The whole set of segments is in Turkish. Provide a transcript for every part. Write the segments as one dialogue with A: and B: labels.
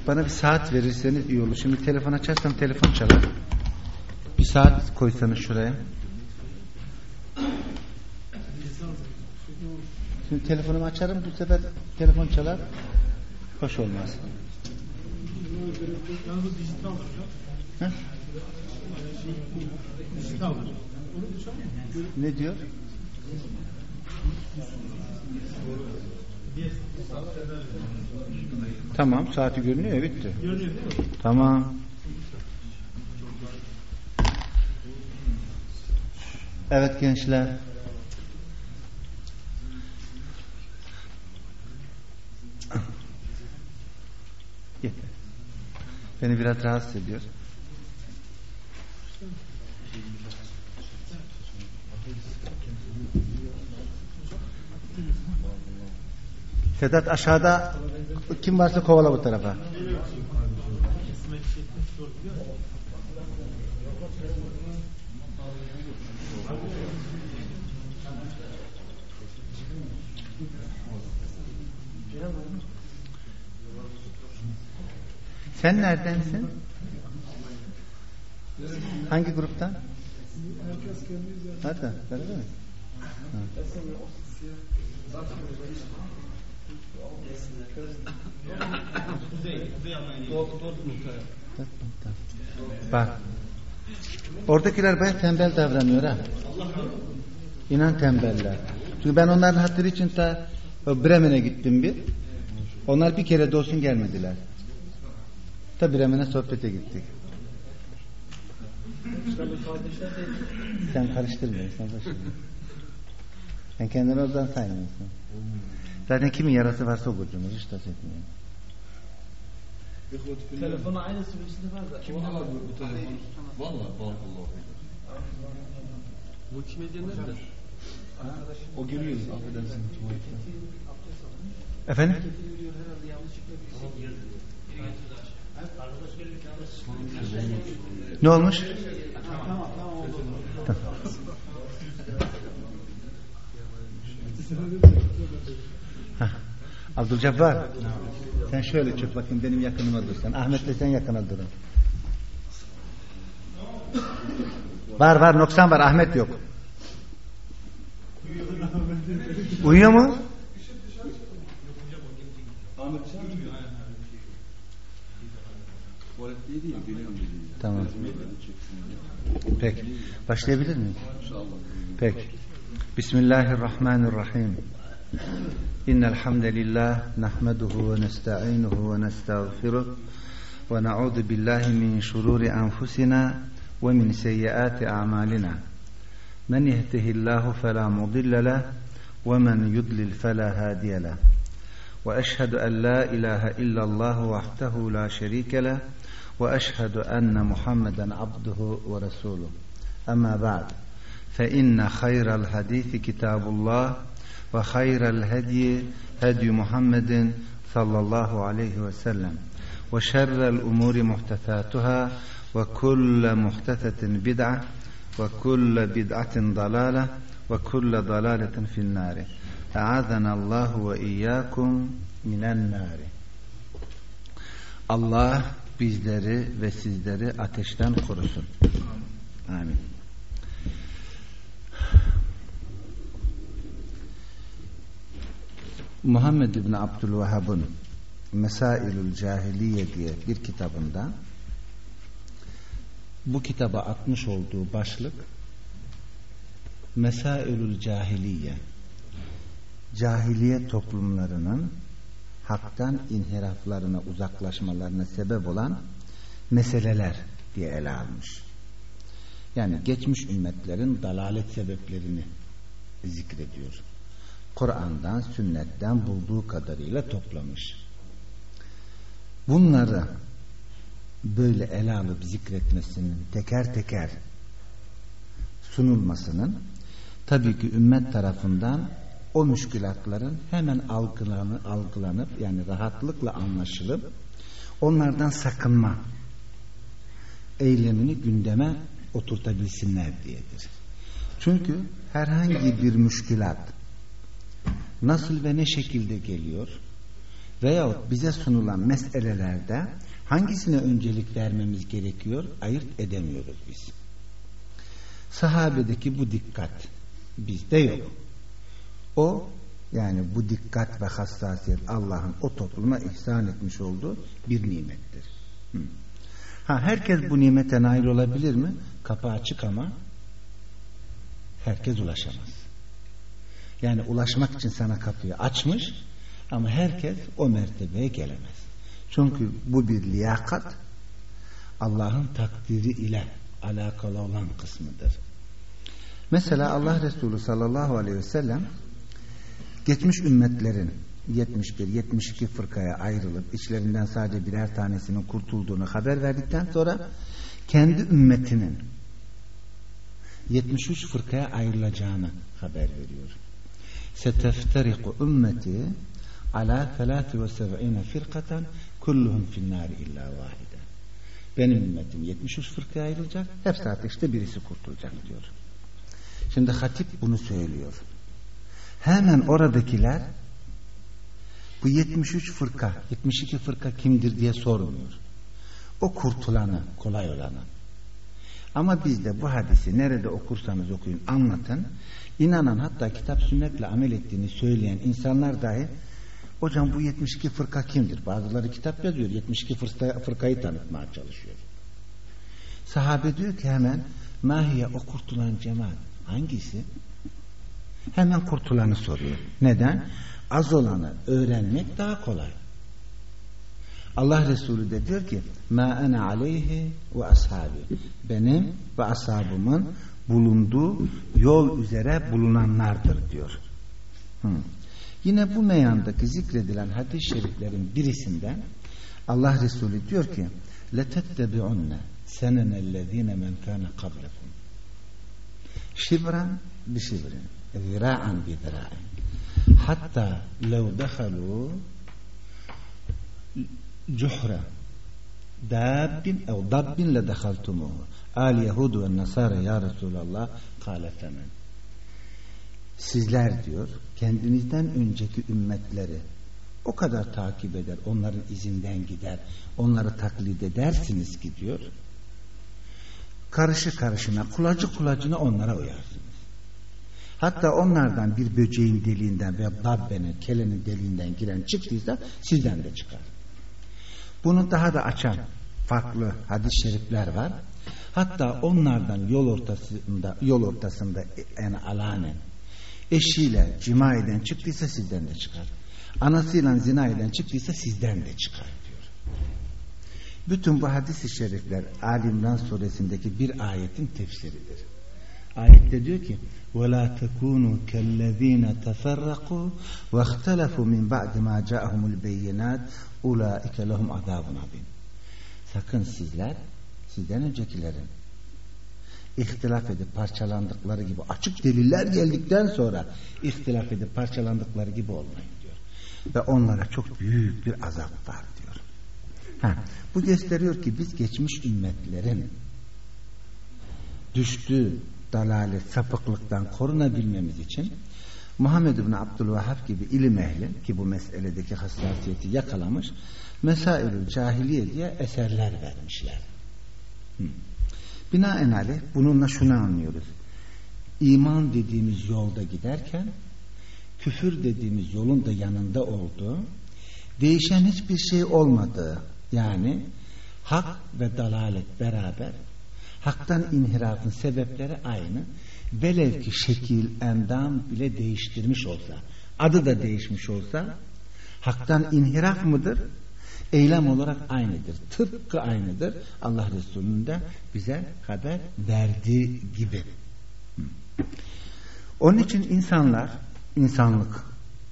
A: Bana bir saat verirseniz iyi olur. Şimdi telefon açarsam telefon çalar. Bir saat koysanız şuraya. Şimdi telefonumu açarım, bu sefer telefon çalar. Hoş olmaz. He? Ne diyor? Tamam, saati görünüyor, bitti. Tamam. Evet gençler. Yeter. Beni biraz rahatsız ediyor. Sedat aşağıda kim varsa kovala bu tarafa. Sen neredensin? Hangi gruptan? Nereden? Nerede mi? Bak. Oradakiler bayağı tembel davranıyor ha. İnan tembeller. Çünkü ben onların hatırı için ta Bremen'e gittim bir. Onlar bir kere de olsun gelmediler. Ta Bremen'e sohbete gittik. Sen karıştırmıyorsun. Sen kendini oradan saymıyorsun. Zaten kimin yarası varsa o kurcunuz. Hiç tas etmiyor.
B: Telefonu aynısı birisinde var da.
C: Kimde var bu telefon? Valla barakallahu. Multimedya nerede? O geliyor. Affedersin.
A: Efendim? Ne olmuş?
B: Tamam oldu.
A: Abdülcabbar, sen şöyle çık bakayım, benim yakınıma dur sen. Ahmet'le sen yakına durun. Var noksan var, Ahmet yok. Uyuyor mu? Tamam. Peki. Başlayabilir miyim? Peki. Bismillahirrahmanirrahim. İnnel hamdelellah nahmeduhu ve nestainuhu ve nestağfiruh ve na'udzu billahi min şururi enfusina ve min seyyiati a'malina. Men yehdihillahu fela mudille leh ve men yudlil fela hadiye leh. Ve eşhedü en la ilahe illallah vahdehu la şerike leh ve eşhedü enne Muhammeden abduhu ve resuluh. Amma ba'd. Fe inne hayral hadisi kitabullah ve hayral hediye hedi Muhammedin sallallahu aleyhi ve sellem ve şerrel umuri muhtesatuhâ ve kulle muhtesetin bid'a ve kulle bid'atin dalâle ve kulle dalâletin finnâri. E'âzenallahu ve iyyâkum minennâri. Allah bizleri ve sizleri ateşten korusun. Amin. Muhammed İbni Abdülvehhab'ın Mesailül Cahiliye diye bir kitabında bu kitaba atmış olduğu başlık Mesailül Cahiliye, cahiliye toplumlarının haktan inhiraflarına, uzaklaşmalarına sebep olan meseleler diye ele almış. Yani geçmiş ümmetlerin dalalet sebeplerini zikrediyor. Kur'an'dan, sünnetten bulduğu kadarıyla toplamış. Bunları böyle ele alıp zikretmesinin, teker teker sunulmasının tabii ki ümmet tarafından o müşkülatların hemen algılanıp yani rahatlıkla anlaşılıp onlardan sakınma eylemini gündeme oturtabilsinler diyedir. Çünkü herhangi bir müşkülat nasıl ve ne şekilde geliyor, veyahut bize sunulan meselelerde hangisine öncelik vermemiz gerekiyor, ayırt edemiyoruz biz. Sahabedeki bu dikkat bizde yok. O, yani bu dikkat ve hassasiyet Allah'ın o topluma ihsan etmiş olduğu bir nimettir. Herkes bu nimete nail olabilir mi? Kapı açık ama herkes ulaşamaz. Yani ulaşmak için sana kapıyı açmış ama herkes o mertebeye gelemez. Çünkü bu bir liyakat, Allah'ın takdiri ile alakalı olan kısmıdır. Mesela Allah Resulü sallallahu aleyhi ve sellem geçmiş ümmetlerin 71-72 fırkaya ayrılıp içlerinden sadece birer tanesinin kurtulduğunu haber verdikten sonra kendi ümmetinin 73 fırkaya ayrılacağını haber veriyor. Seteftariku ümmeti ala 73 firkatan kulluhum finnâri illa vahide. Benim ümmetim 73 fırkaya ayrılacak, hepsi ateşte, birisi kurtulacak diyor. Şimdi hatip bunu söylüyor. Hemen oradakiler bu 73 fırka, 72 fırka kimdir diye sormuyor. O kurtulanı, kolay olanı. Ama bizde bu hadisi nerede okursanız okuyun, anlatın. İnanan, hatta kitap sünnetle amel ettiğini söyleyen insanlar dahi, hocam bu 72 fırka kimdir? Bazıları kitap yazıyor, 72 fırkayı tanıtmaya çalışıyor. Sahabe diyor ki hemen, mahiye, o kurtulan cemaat hangisi? Hemen kurtulanı soruyor. Neden? Az olanı öğrenmek daha kolay. Allah Resulü de diyor ki ma ana aleyhi ve ashabi, benim ve ashabımın bulunduğu yol üzere bulunanlardır diyor. Yine bu meyandaki zikredilen hadis-i şeriflerin birisinden Allah Resulü diyor ki letettebi'unne senenellezine men kana qablakum şibran bi şibrin zira'an bi zira'in hatta lev dehalu cuhra dabbin ev dabbin le dehaltumuhu al yehudu ve nasara ya Resulallah kâle femen. Sizler diyor kendinizden önceki ümmetleri o kadar takip eder, onların izinden gider, onları taklit edersiniz ki diyor, karışı karışına, kulacı kulacına onlara uyarsınız. Hatta onlardan bir böceğin deliğinden veya dabbenin, kelenin deliğinden giren çıktıysa sizden de çıkar. Bunu daha da açan farklı hadis-i şerifler var. Hatta onlardan yol ortasında yani alanen eşiyle cima eden çıktıysa sizden de çıkar. Anasıyla zina eden çıktıysa sizden de çıkar diyor. Bütün bu hadis-i şerifler Ali İmran suresindeki bir ayetin tefsiridir. Ayette diyor ki وَلَا تَكُونُوا كَالَّذ۪ينَ تَفَرَّقُوا وَاخْتَلَفُوا مِنْ بَعْدِ مَا جَاءَهُمُ الْبَيِّنَاتِ اُولَٰئِكَ لَهُمْ عَذَابٌ عَظِيمٌ. Sakın sizden öncekilerin ihtilaf edip parçalandıkları gibi, açık deliller geldikten sonra ihtilaf edip parçalandıkları gibi olmayın diyor. Ve onlara çok büyük bir azap var diyor. Bu gösteriyor ki biz geçmiş ümmetlerin düştüğü dalalet, sapıklıktan korunabilmemiz için Muhammed bin Abdülvahhab gibi ilim ehli ki bu meseledeki hassasiyeti yakalamış, Mesailül Cahiliye diye eserler vermişler. Binaenaleyh bununla şunu anlıyoruz. İman dediğimiz yolda giderken küfür dediğimiz yolun da yanında olduğu, değişen hiçbir şey olmadığı, yani hak ve dalalet beraber, haktan inhirafın sebepleri aynı. Velev ki şekil, endam bile değiştirmiş olsa, adı da değişmiş olsa, haktan inhiraf mıdır? Eylem olarak aynıdır. Tıpkı aynıdır. Allah Resulü'nün de bize haber verdiği gibi. Onun için insanlık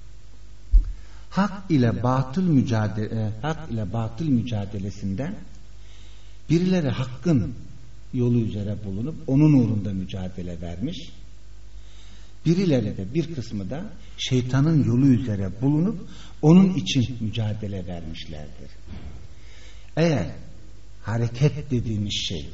A: hak ile batıl mücadelesinde birileri hakkın yolu üzere bulunup onun uğrunda mücadele vermiş. Birileri de, bir kısmı da şeytanın yolu üzere bulunup onun için mücadele vermişlerdir. Eğer hareket dediğimiz şey,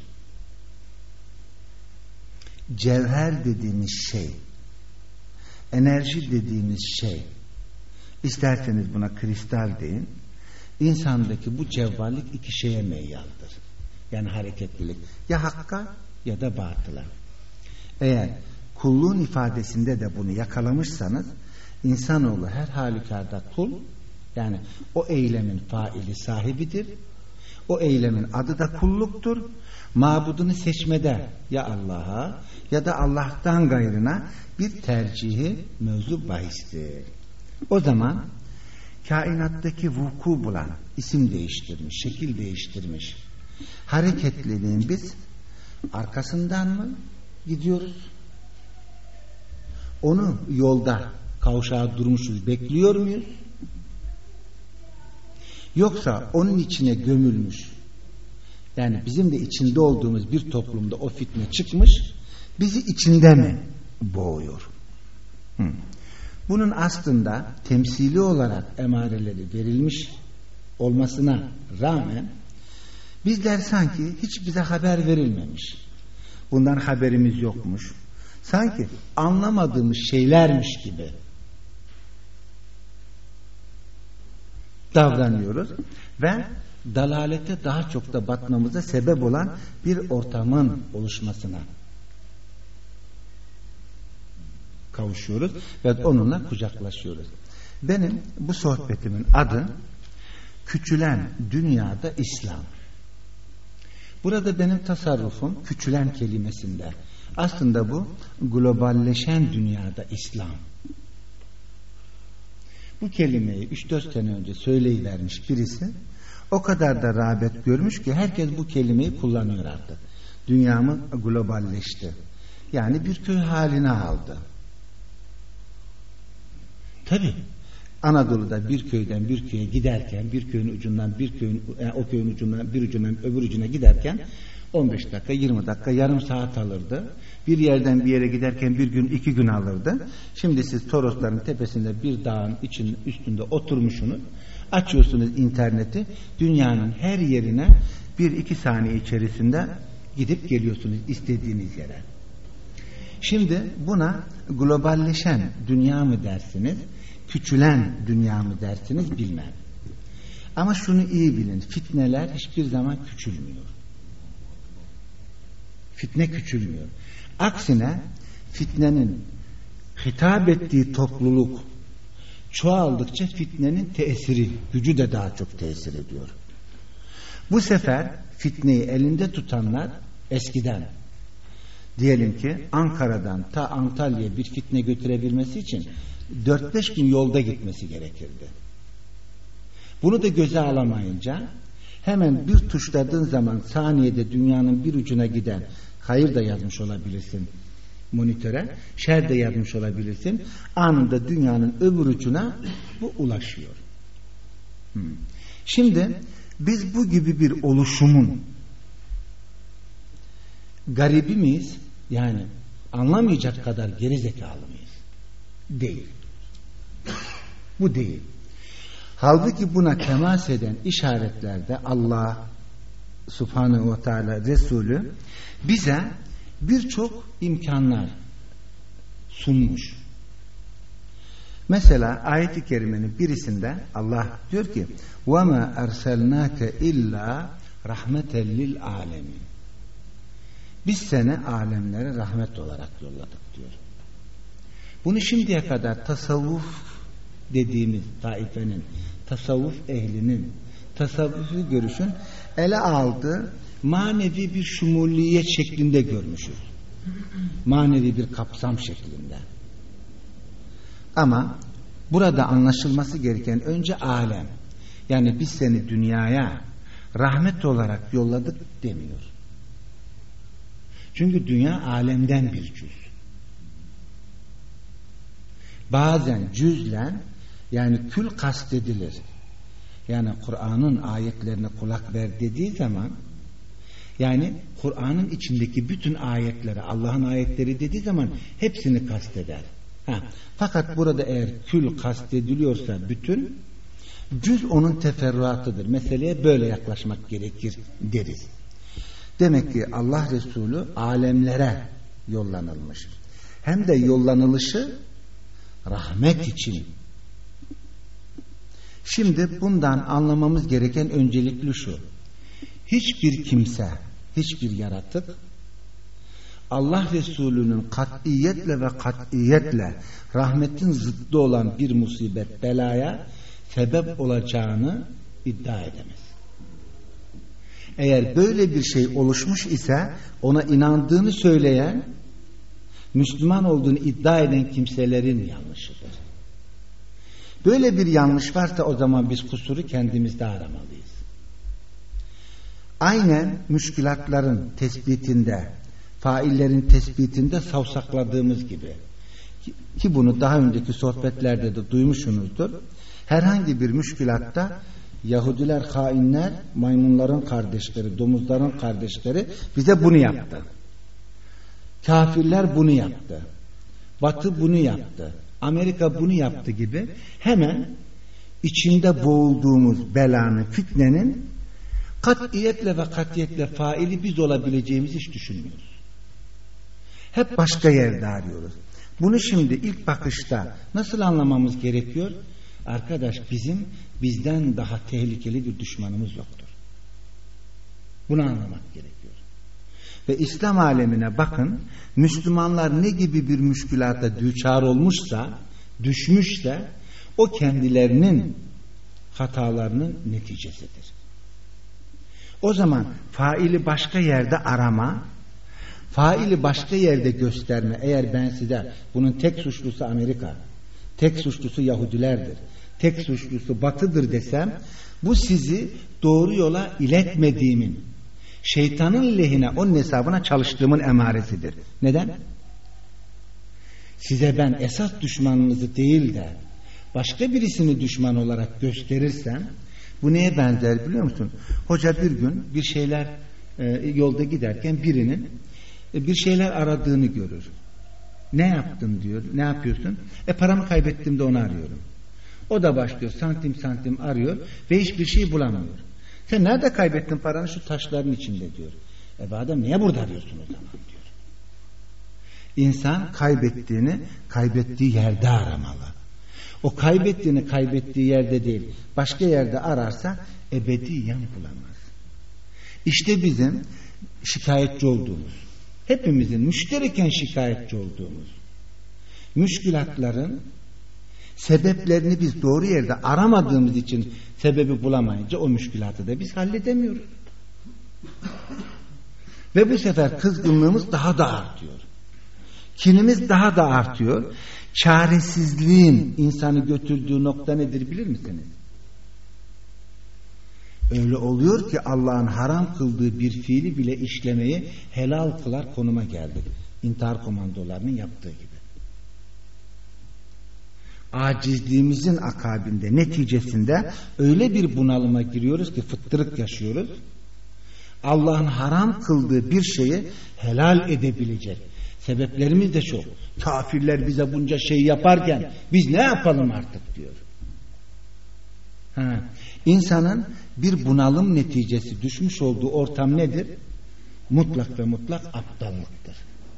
A: cevher dediğimiz şey, enerji dediğimiz şey isterseniz buna kristal deyin. İnsandaki bu cevvallik iki şeye meyyaldır. Yani hareketlilik. Ya hakka ya da batıla. Eğer kulluğun ifadesinde de bunu yakalamışsanız, insanoğlu her halükarda kul, yani o eylemin faili sahibidir. O eylemin adı da kulluktur. Mabudunu seçmede ya Allah'a ya da Allah'tan gayrına bir tercihi mevzu bahistir. O zaman kainattaki vuku bulan, isim değiştirmiş, şekil değiştirmiş hareketliliğin biz arkasından mı gidiyoruz? Onu yolda kavşağa durmuşuz, bekliyor muyuz? Yoksa onun içine gömülmüş, yani bizim de içinde olduğumuz bir toplumda o fitne çıkmış, bizi içinde mi boğuyor? Bunun aslında temsili olarak emareleri verilmiş olmasına rağmen bizler sanki hiç bize haber verilmemiş, bundan haberimiz yokmuş, sanki anlamadığımız şeylermiş gibi davranıyoruz ve dalalete daha çok da batmamıza sebep olan bir ortamın oluşmasına kavuşuyoruz ve onunla kucaklaşıyoruz. Benim bu sohbetimin adı Küçülen Dünyada İslam. Burada benim tasarrufum küçülen kelimesinde. Aslında bu globalleşen dünyada İslam. Bu kelimeyi 3-4 sene önce söyleyivermiş birisi o kadar da rağbet görmüş ki herkes bu kelimeyi kullanıyor artık. Dünyamız globalleşti. Yani bir köy haline aldı. Tabi Anadolu'da bir köyden bir köye giderken, bir köyün ucundan bir köyün, o köyün ucundan bir ucundan öbür ucuna giderken 15 dakika, 20 dakika, yarım saat alırdı. Bir yerden bir yere giderken bir gün, 2 gün alırdı. Şimdi siz Torosların tepesinde bir dağın üstünde oturmuşsunuz. Açıyorsunuz interneti, dünyanın her yerine 1-2 saniye içerisinde gidip geliyorsunuz istediğiniz yere. Şimdi buna globalleşen dünya mı dersiniz, küçülen dünya mı dersiniz bilmem. Ama şunu iyi bilin, fitneler hiçbir zaman küçülmüyor. Fitne küçülmüyor. Aksine fitnenin hitap ettiği topluluk çoğaldıkça fitnenin tesiri, gücü de daha çok tesir ediyor. Bu sefer fitneyi elinde tutanlar eskiden, diyelim ki Ankara'dan ta Antalya'ya bir fitne götürebilmesi için 4-5 gün yolda gitmesi gerekirdi. Bunu da göze alamayınca hemen bir tuşladığın zaman saniyede dünyanın bir ucuna giden, hayır da yazmış olabilirsin monitöre, şer de yazmış olabilirsin, anında dünyanın öbür ucuna bu ulaşıyor. Şimdi biz bu gibi bir oluşumun garibi miyiz? Yani anlamayacak kadar gerizekalı mıyız? Değil. Bu değil. Halbuki buna temas eden işaretlerde Allah Subhanahu ve Teala Resulü bize birçok imkanlar sunmuş. Mesela ayet-i kerimenin birisinde Allah diyor ki وَمَا أَرْسَلْنَاكَ إِلَّا رَحْمَةً لِلْعَالَمِينَ. Biz seni alemlere rahmet olarak yolladık diyor. Bunu şimdiye kadar tasavvuf dediğimiz taifenin, tasavvuf ehlinin, tasavvufi görüşün ele aldığı manevi bir şumuliyet şeklinde görmüşüz. Manevi bir kapsam şeklinde. Ama burada anlaşılması gereken önce alem. Yani biz seni dünyaya rahmet olarak yolladık demiyor. Çünkü dünya alemden bir cüz. Bazen cüzlen, yani kül kastedilir. Yani Kur'an'ın ayetlerine kulak ver dediği zaman, yani Kur'an'ın içindeki bütün ayetleri, Allah'ın ayetleri dediği zaman hepsini kasteder. Fakat burada eğer kül kastediliyorsa bütün, cüz onun teferruatıdır. Meseleye böyle yaklaşmak gerekir deriz. Demek ki Allah Resulü alemlere yollanılmış. Hem de yollanılışı rahmet için Şimdi bundan anlamamız gereken öncelikli şu: hiçbir kimse, hiçbir yaratık Allah Resulü'nün katiyetle rahmetin zıddı olan bir musibet, belaya sebep olacağını iddia edemez. Eğer böyle bir şey oluşmuş ise ona inandığını söyleyen, Müslüman olduğunu iddia eden kimselerin yanlışıdır. Böyle bir yanlış varsa o zaman biz kusuru kendimizde aramalıyız. Aynen müşkülatların tespitinde, faillerin tespitinde savsakladığımız gibi, ki bunu daha önceki sohbetlerde de duymuşsunuzdur. Herhangi bir müşkülatta Yahudiler hainler, maymunların kardeşleri, domuzların kardeşleri bize bunu yaptı. Kafirler bunu yaptı. Batı bunu yaptı. Amerika bunu yaptı gibi hemen içinde boğulduğumuz belanın, fitnenin katiyetle ve katiyetle faili biz olabileceğimizi hiç düşünmüyoruz. Hep başka yerde arıyoruz. Bunu şimdi ilk bakışta nasıl anlamamız gerekiyor? Arkadaş, bizden daha tehlikeli bir düşmanımız yoktur. Bunu anlamak gerekiyor. Ve İslam alemine bakın, Müslümanlar ne gibi bir müşkülata düçar olmuşsa, düşmüşse, o kendilerinin hatalarının neticesidir. O zaman faili başka yerde arama, faili başka yerde gösterme. Eğer ben size bunun tek suçlusu Amerika, tek suçlusu Yahudilerdir, tek suçlusu Batı'dır desem, bu sizi doğru yola iletmediğimin, şeytanın lehine, onun hesabına çalıştığımın emaresidir. Neden? Size ben esas düşmanınızı değil de başka birisini düşman olarak gösterirsem, bu neye benzer biliyor musun? Hoca bir gün bir şeyler yolda giderken birinin bir şeyler aradığını görür. Ne yaptın diyor. Ne yapıyorsun? Paramı kaybettim de onu arıyorum. O da başlıyor santim santim arıyor ve hiçbir şey bulamıyor. Sen nerede kaybettin paranı? Şu taşların içinde diyor. Bu adam niye burada arıyorsun o zaman diyor. İnsan kaybettiği yerde aramalı. O kaybettiği yerde değil, başka yerde ararsa ebediyen bulamaz. İşte bizim şikayetçi olduğumuz, hepimizin müştereken şikayetçi olduğumuz müşkülatların sebeplerini biz doğru yerde aramadığımız için sebebi bulamayınca o müşkülatı da biz halledemiyoruz. Ve bu sefer kızgınlığımız daha da artıyor. Kinimiz daha da artıyor. Çaresizliğin insanı götürdüğü nokta nedir bilir misiniz? Öyle oluyor ki Allah'ın haram kıldığı bir fiili bile işlemeyi helal kılar konuma geldik. İntihar komandolarının yaptığı gibi. Acizliğimizin akabinde, neticesinde öyle bir bunalıma giriyoruz ki fıttırık yaşıyoruz. Allah'ın haram kıldığı bir şeyi helal edebilecek sebeplerimiz de çok. Kafirler bize bunca şey yaparken biz ne yapalım artık diyor. İnsanın bir bunalım neticesi düşmüş olduğu ortam nedir? Mutlak ve mutlak aptallıktır.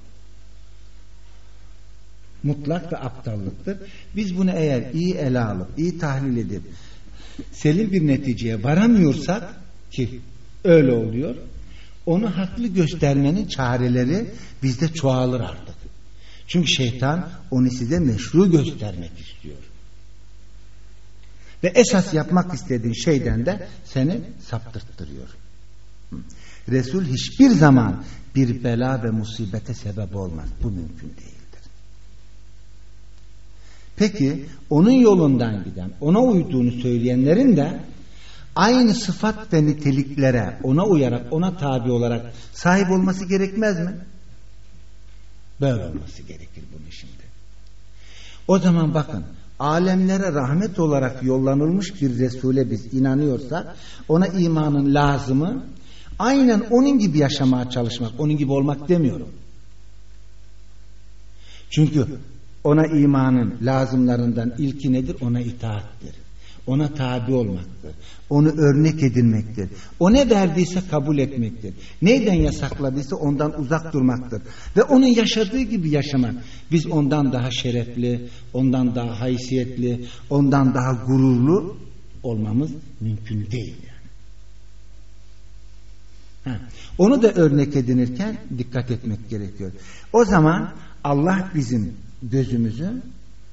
A: Mutlak ve aptallıktır. Biz bunu eğer iyi ele alıp, iyi tahlil edip selim bir neticeye varamıyorsak, ki öyle oluyor, onu haklı göstermenin çareleri bizde çoğalır artık. Çünkü şeytan onu size meşru göstermek istiyor. Ve esas yapmak istediğin şeyden de seni saptırttırıyor. Resul hiçbir zaman bir bela ve musibete sebep olmaz. Bu mümkün değildir. Peki onun yolundan giden, ona uyduğunu söyleyenlerin de aynı sıfat ve niteliklere ona uyarak, ona tabi olarak sahip olması gerekmez mi? Böyle olması gerekir bunun şimdi. O zaman bakın, alemlere rahmet olarak yollanılmış bir Resul'e biz inanıyorsak, ona imanın lazımı aynen onun gibi yaşamaya çalışmak, onun gibi olmak demiyorum. Çünkü ona imanın lazımlarından ilki nedir? Ona itaattir. Ona tabi olmaktır. Onu örnek edinmektir. O ne verdiyse kabul etmektir. Neyden yasakladıysa ondan uzak durmaktır. Ve onun yaşadığı gibi yaşamak. Biz ondan daha şerefli, ondan daha haysiyetli, ondan daha gururlu
D: olmamız mümkün değil yani. Onu da örnek edinirken dikkat etmek gerekiyor. O zaman Allah bizim gözümüzü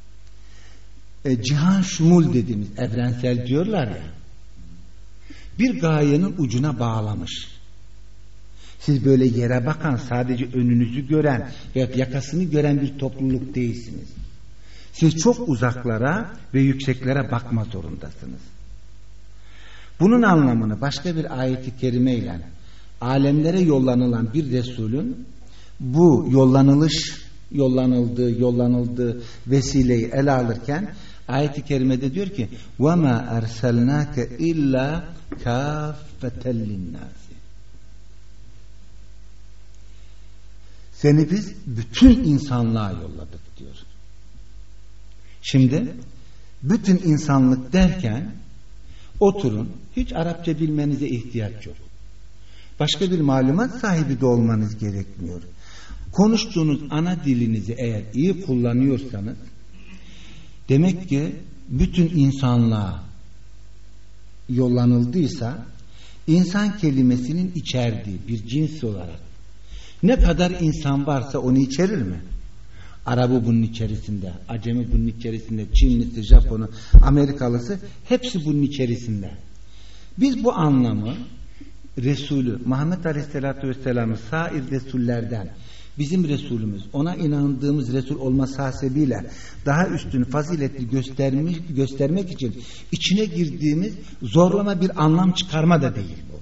D: cihan şumul dediğimiz, evrensel diyorlar ya, bir gayenin ucuna bağlamış. Siz böyle yere bakan, sadece önünüzü gören veya yakasını gören bir topluluk değilsiniz. Siz çok uzaklara ve yükseklere bakma zorundasınız. Bunun anlamını başka bir ayet-i kerimeyle alemlere yollanılan bir Resulün bu yollanıldığı vesileyi ele alırken ayet-i kerimede diyor ki وَمَا أَرْسَلْنَاكَ إِلَّا كَافَّةً لِلنَّاسِ. Seni biz bütün insanlığa yolladık diyor. Şimdi bütün insanlık derken oturun, hiç Arapça bilmenize ihtiyaç yok. Başka bir malumat sahibi de olmanız gerekmiyor. Konuştuğunuz ana dilinizi eğer iyi kullanıyorsanız demek ki bütün insanlığa yollanıldıysa insan kelimesinin içerdiği bir cins olarak ne kadar insan varsa onu içerir mi? Arabı bunun içerisinde, Acemi bunun içerisinde, Çinlisi, Japonu, Amerikalısı hepsi bunun içerisinde. Biz bu anlamı Resulü Muhammed Aleyhisselatü Vesselam'ı sair Resullerden bizim Resulümüz, ona inandığımız Resul olması hasebiyle daha üstün faziletli göstermek için içine girdiğimiz zorlama bir anlam çıkarma da değil bu.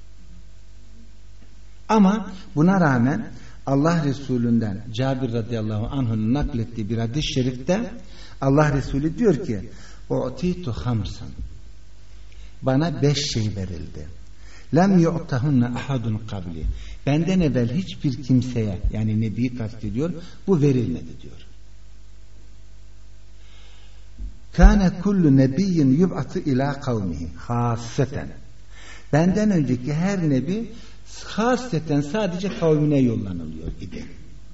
D: Ama buna rağmen Allah Resulü'nden Cabir radıyallahu anh'ın naklettiği bir hadis-i şerifte Allah Resulü diyor ki "U'titu hamsan." Bana 5 şey verildi. "Lem yu'tahunna ahadun qabli." Benden evvel hiçbir kimseye, yani Nebi'yi kastediyor, bu verilmedi diyor. "Kâne kullu nebiyyin yub'atu ilâ kavmihi hâsseten." Benden önceki her nebi hasreten sadece kavmine yollanılıyor idi.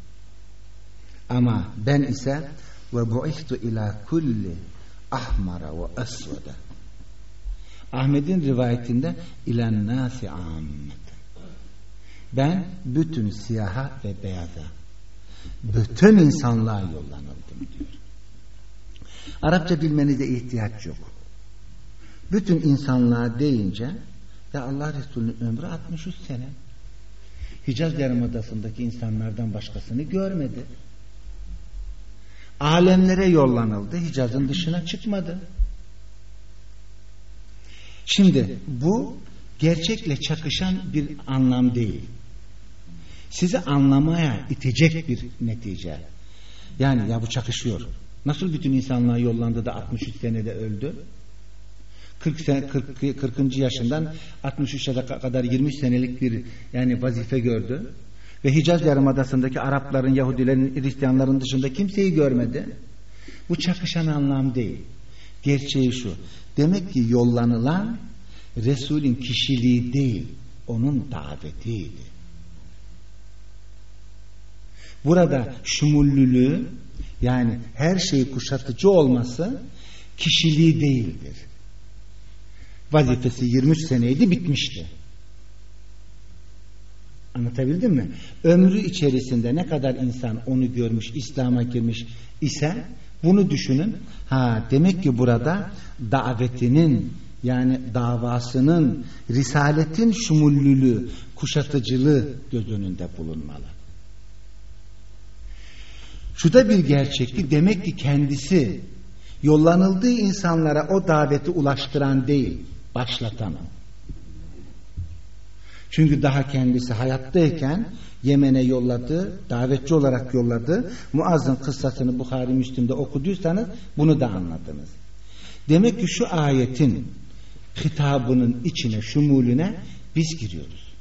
D: Ama ben ise ve bu'ihtu ila kulli ahmara ve asvada. Ahmet'in rivayetinde ilen nasi ammet. Ben bütün siyaha ve beyaza, bütün insanlığa yollanıldım diyor. Arapça bilmenize ihtiyaç yok. Bütün insanlığa deyince ya Allah Resulü'nün ömrü 63 sene. Hicaz Yarımadası'ndaki insanlardan başkasını görmedi. Alemlere yollanıldı. Hicaz'ın dışına çıkmadı. Şimdi bu gerçekle çakışan bir anlam değil. Sizi anlamaya itecek bir netice. Yani ya bu çakışıyor. Nasıl bütün insanlığa yollandı da 63 senede öldü? 40. yaşından 63'e kadar 23 senelik bir yani vazife gördü. Ve Hicaz Yarımadası'ndaki Arapların, Yahudilerin, Hristiyanların dışında kimseyi görmedi. Bu çakışan anlam değil. Gerçeği şu. Demek ki yollanılan Resul'ün kişiliği değil, onun davetiydi. Burada şumullülüğü, yani her şeyi kuşatıcı olması kişiliği değildir. Vazifesi 23 seneydi, bitmişti. Anlatabildim mi? Ömrü içerisinde ne kadar insan onu görmüş, İslam'a girmiş ise bunu düşünün. Demek ki burada davetinin, yani davasının, risaletin şumullülüğü, kuşatıcılığı göz önünde bulunmalı. Şu da bir gerçeklik, demek ki kendisi yollanıldığı insanlara o daveti ulaştıran değil, başlatan o. Çünkü daha kendisi hayattayken Yemen'e yolladı, davetçi olarak yolladı. Muazz'ın kıssasını Buhari Müslim'de okuduysanız bunu da anladınız. Demek ki şu ayetin hitabının içine, şumulüne biz giriyoruz.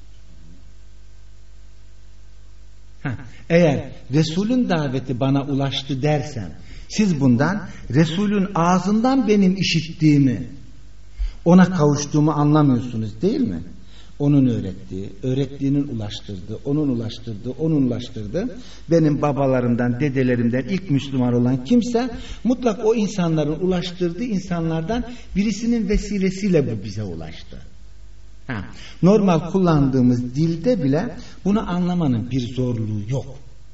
D: Eğer Resul'ün daveti bana ulaştı dersen, siz bundan Resul'ün ağzından benim işittiğimi, ona kavuştuğumu anlamıyorsunuz değil mi? onun öğrettiği, öğrettiğinin ulaştırdığı, onun ulaştırdığı, benim babalarımdan, dedelerimden ilk Müslüman olan kimse mutlak o insanların ulaştırdığı insanlardan birisinin vesilesiyle bu bize ulaştı. Normal kullandığımız dilde bile bunu anlamanın bir zorluğu yok.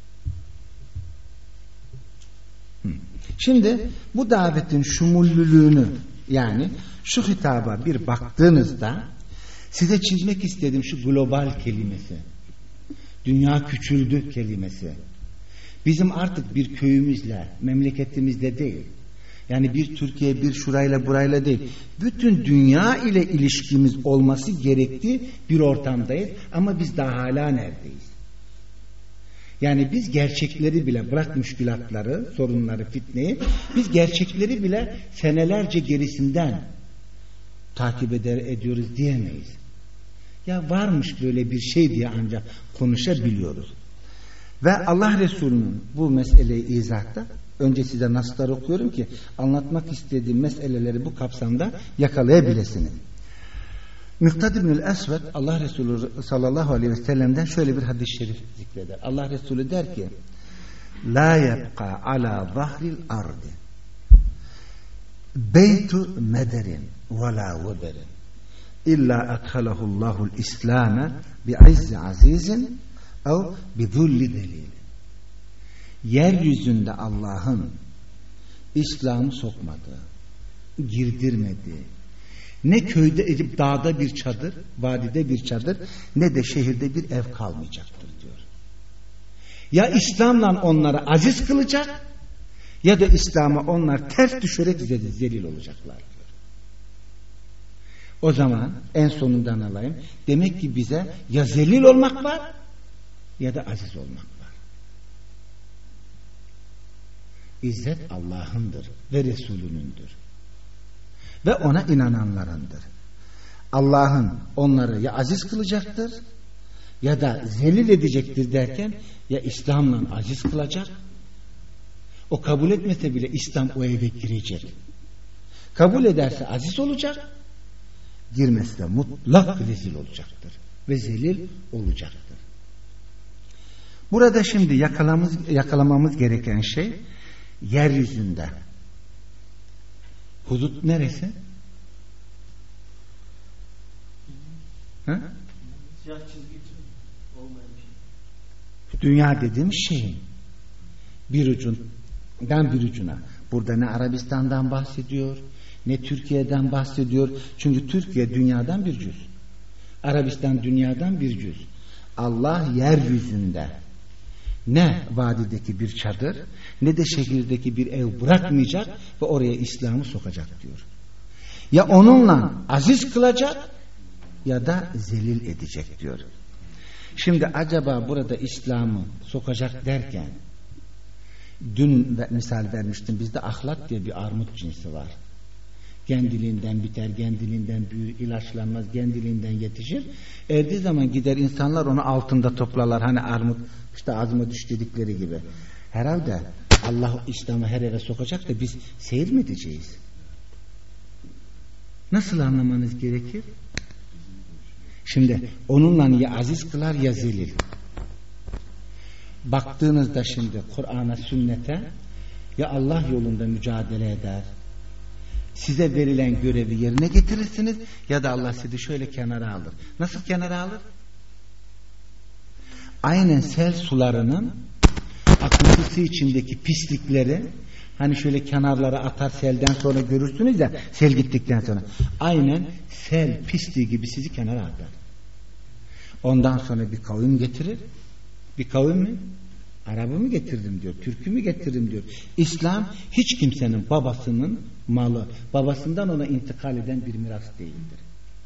D: Şimdi bu davetin şumullülüğünü, yani şu hitaba bir baktığınızda size çizmek istediğim şu global kelimesi, dünya küçüldü kelimesi, bizim artık bir köyümüzle, memleketimizle değil, yani bir Türkiye, bir şurayla burayla değil, bütün dünya ile ilişkimiz olması gerektiği bir ortamdayız ama biz daha hala neredeyiz? Yani biz gerçekleri bile, bırak müşkülatları, sorunları, fitneyi, biz gerçekleri bile senelerce gerisinden takip ediyoruz diyemeyiz. Ya varmış böyle bir şey diye ancak konuşabiliyoruz. Ve Allah Resulü'nün bu meseleyi izahta, önce size naslar okuyorum ki anlatmak istediğim meseleleri bu kapsamda yakalayabilirsiniz. Miktad İbnül Esved, Allah Resulü sallallahu aleyhi ve sellem'den şöyle bir hadis-i şerif zikreder. Allah Resulü der ki: La yebqa ala zahril ardi beytu mederin ve la veberin illa adhalahullahul İslam'e bi'izzi azizin ev bidulli delil. Yeryüzünde Allah'ın İslam'ı sokmadığı, girdirmediği, ne köyde, dağda bir çadır, vadide bir çadır, ne de şehirde bir ev kalmayacaktır diyor. Ya İslam'la onları aziz kılacak, ya da İslam'a onlar ters düşerek zelil olacaklar diyor. O zaman en sonundan alayım. Demek ki bize ya zelil olmak var, ya da aziz olmak var. İzzet Allah'ındır ve Resulünündür. Ve ona inananlarındır. Allah'ın onları ya aziz kılacaktır, ya da zelil edecektir derken, ya İslam'la aziz kılacak, o kabul etmese bile İslam o eve girecek. Kabul ederse aziz olacak, girmesi de mutlak rezil olacaktır ve zelil olacaktır. Burada şimdi yakalamamız gereken şey, yeryüzünde hudut neresi? Ha?
B: Siyah çizgi olmayan bir şey.
D: Dünya dediğimiz şeyin bir ucundan bir ucuna. Burada ne Arabistan'dan bahsediyor, ne Türkiye'den bahsediyor. Çünkü Türkiye dünyadan bir cüz. Arabistan dünyadan bir cüz. Allah yeryüzünde ne vadideki bir çadır, ne de şehirdeki bir ev bırakmayacak ve oraya İslam'ı sokacak diyor. Ya onunla aziz kılacak, ya da zelil edecek diyor. Şimdi acaba burada İslam'ı sokacak derken, dün misal vermiştim, bizde ahlak diye bir armut cinsi var. Kendiliğinden biter, kendiliğinden büyür, ilaçlanmaz, kendiliğinden yetişir. Erdiği zaman gider insanlar onu altında toplarlar. Hani armut işte ağzıma düş dedikleri gibi. Herhalde Allah İslam'ı her eve sokacak da biz seyir mi edeceğiz? Nasıl anlamanız gerekir? Şimdi onunla ya aziz kılar ya zelil. Baktığınızda şimdi Kur'an'a, sünnete, ya Allah yolunda mücadele eder, size verilen görevi yerine getirirsiniz, ya da Allah sizi şöyle kenara alır. Nasıl kenara alır? Aynen sel sularının akıntısı içindeki pislikleri hani şöyle kenarlara atar, selden sonra görürsünüz ya, sel gittikten sonra. Aynen sel pisliği gibi sizi kenara atar. Ondan sonra bir kavim getirir. Bir kavim mi? Arabı mı getirdim diyor, Türk'ü mü getirdim diyor. İslam hiç kimsenin babasının malı, babasından ona intikal eden bir miras değildir.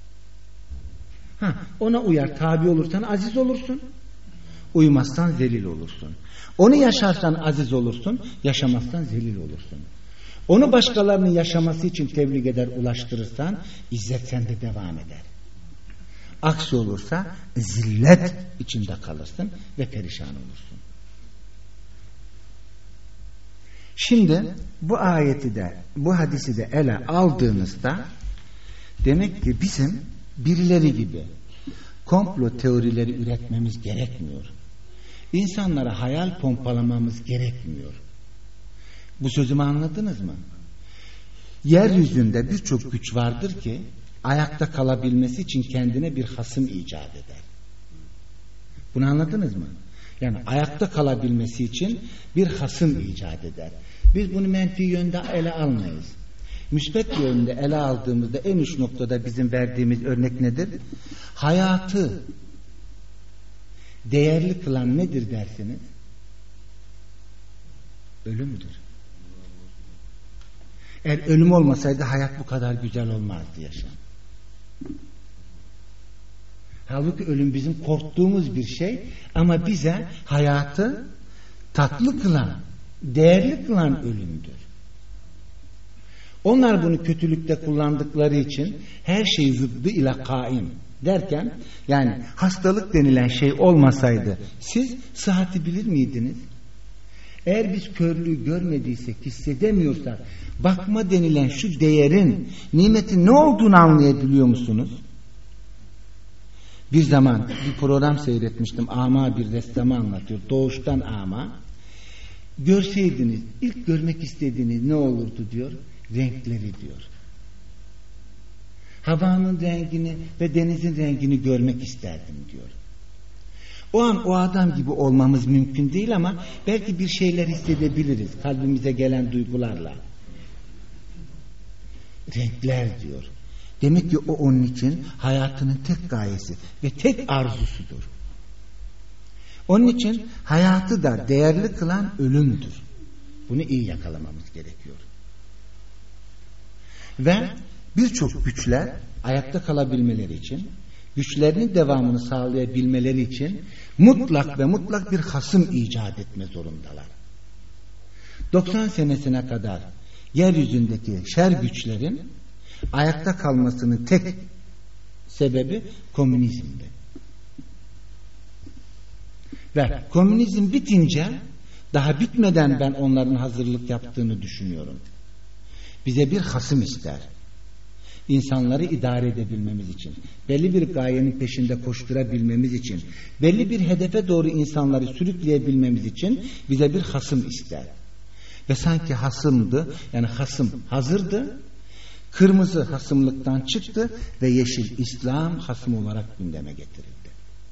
D: Ona uyar, tabi olursan aziz olursun, uymazsan zelil olursun. Onu yaşarsan aziz olursun, yaşamazsan zelil olursun. Onu başkalarının yaşaması için tebliğ eder, ulaştırırsan izzet sende devam eder. Aksi olursa zillet içinde kalırsın ve perişan olursun. Şimdi bu ayeti de, bu hadisi de ele aldığınızda demek ki bizim birileri gibi komplo teorileri üretmemiz gerekmiyor. İnsanlara hayal pompalamamız gerekmiyor. Bu sözümü anladınız mı? Yeryüzünde birçok güç vardır ki ayakta kalabilmesi için kendine bir hasım icat eder. Bunu anladınız mı? Yani ayakta kalabilmesi için bir hasım icat eder. Biz bunu menfi yönde ele almayız. Müsbet yönde ele aldığımızda en uç noktada bizim verdiğimiz örnek nedir? Hayatı değerli kılan nedir dersiniz? Ölümdür. Eğer ölüm olmasaydı hayat bu kadar güzel olmazdı yaşam. Halbuki ölüm bizim korktuğumuz bir şey ama bize hayatı tatlı kılan, değerli kılan ölümdür. Onlar bunu kötülükte kullandıkları için her şey zıddı ile kaim derken, yani hastalık denilen şey olmasaydı siz sıhhati bilir miydiniz? Eğer biz körlüğü görmediysek, hissedemiyorsak, bakma denilen şu değerin, nimetin ne olduğunu anlayabiliyor musunuz? Bir zaman bir program seyretmiştim. Ama bir ressamı anlatıyor. Doğuştan ama. Görseydiniz, ilk görmek istediğiniz ne olurdu diyor? Renkleri diyor. Havanın rengini ve denizin rengini görmek isterdim diyor. O an o adam gibi olmamız mümkün değil ama belki bir şeyler hissedebiliriz kalbimize gelen duygularla. Renkler diyor. Demek ki o onun için hayatının tek gayesi ve tek arzusudur. Onun için hayatı da değerli kılan ölümdür. Bunu iyi yakalamamız gerekiyor. Ve birçok güçler ayakta kalabilmeleri için, güçlerinin devamını sağlayabilmeleri için mutlak ve mutlak bir hasım icat etme zorundalar. 90 senesine kadar yeryüzündeki şer güçlerin ayakta kalmasının tek sebebi komünizmdi. Ve komünizm bitince, daha bitmeden ben onların hazırlık yaptığını düşünüyorum. Bize bir hasım ister. İnsanları idare edebilmemiz için, belli bir gayenin peşinde koşturabilmemiz için, belli bir hedefe doğru insanları sürükleyebilmemiz için bize bir hasım ister. Ve sanki hasımdı, yani hasım hazırdı, kırmızı hasımlıktan çıktı ve yeşil İslam hasım olarak gündeme getirildi.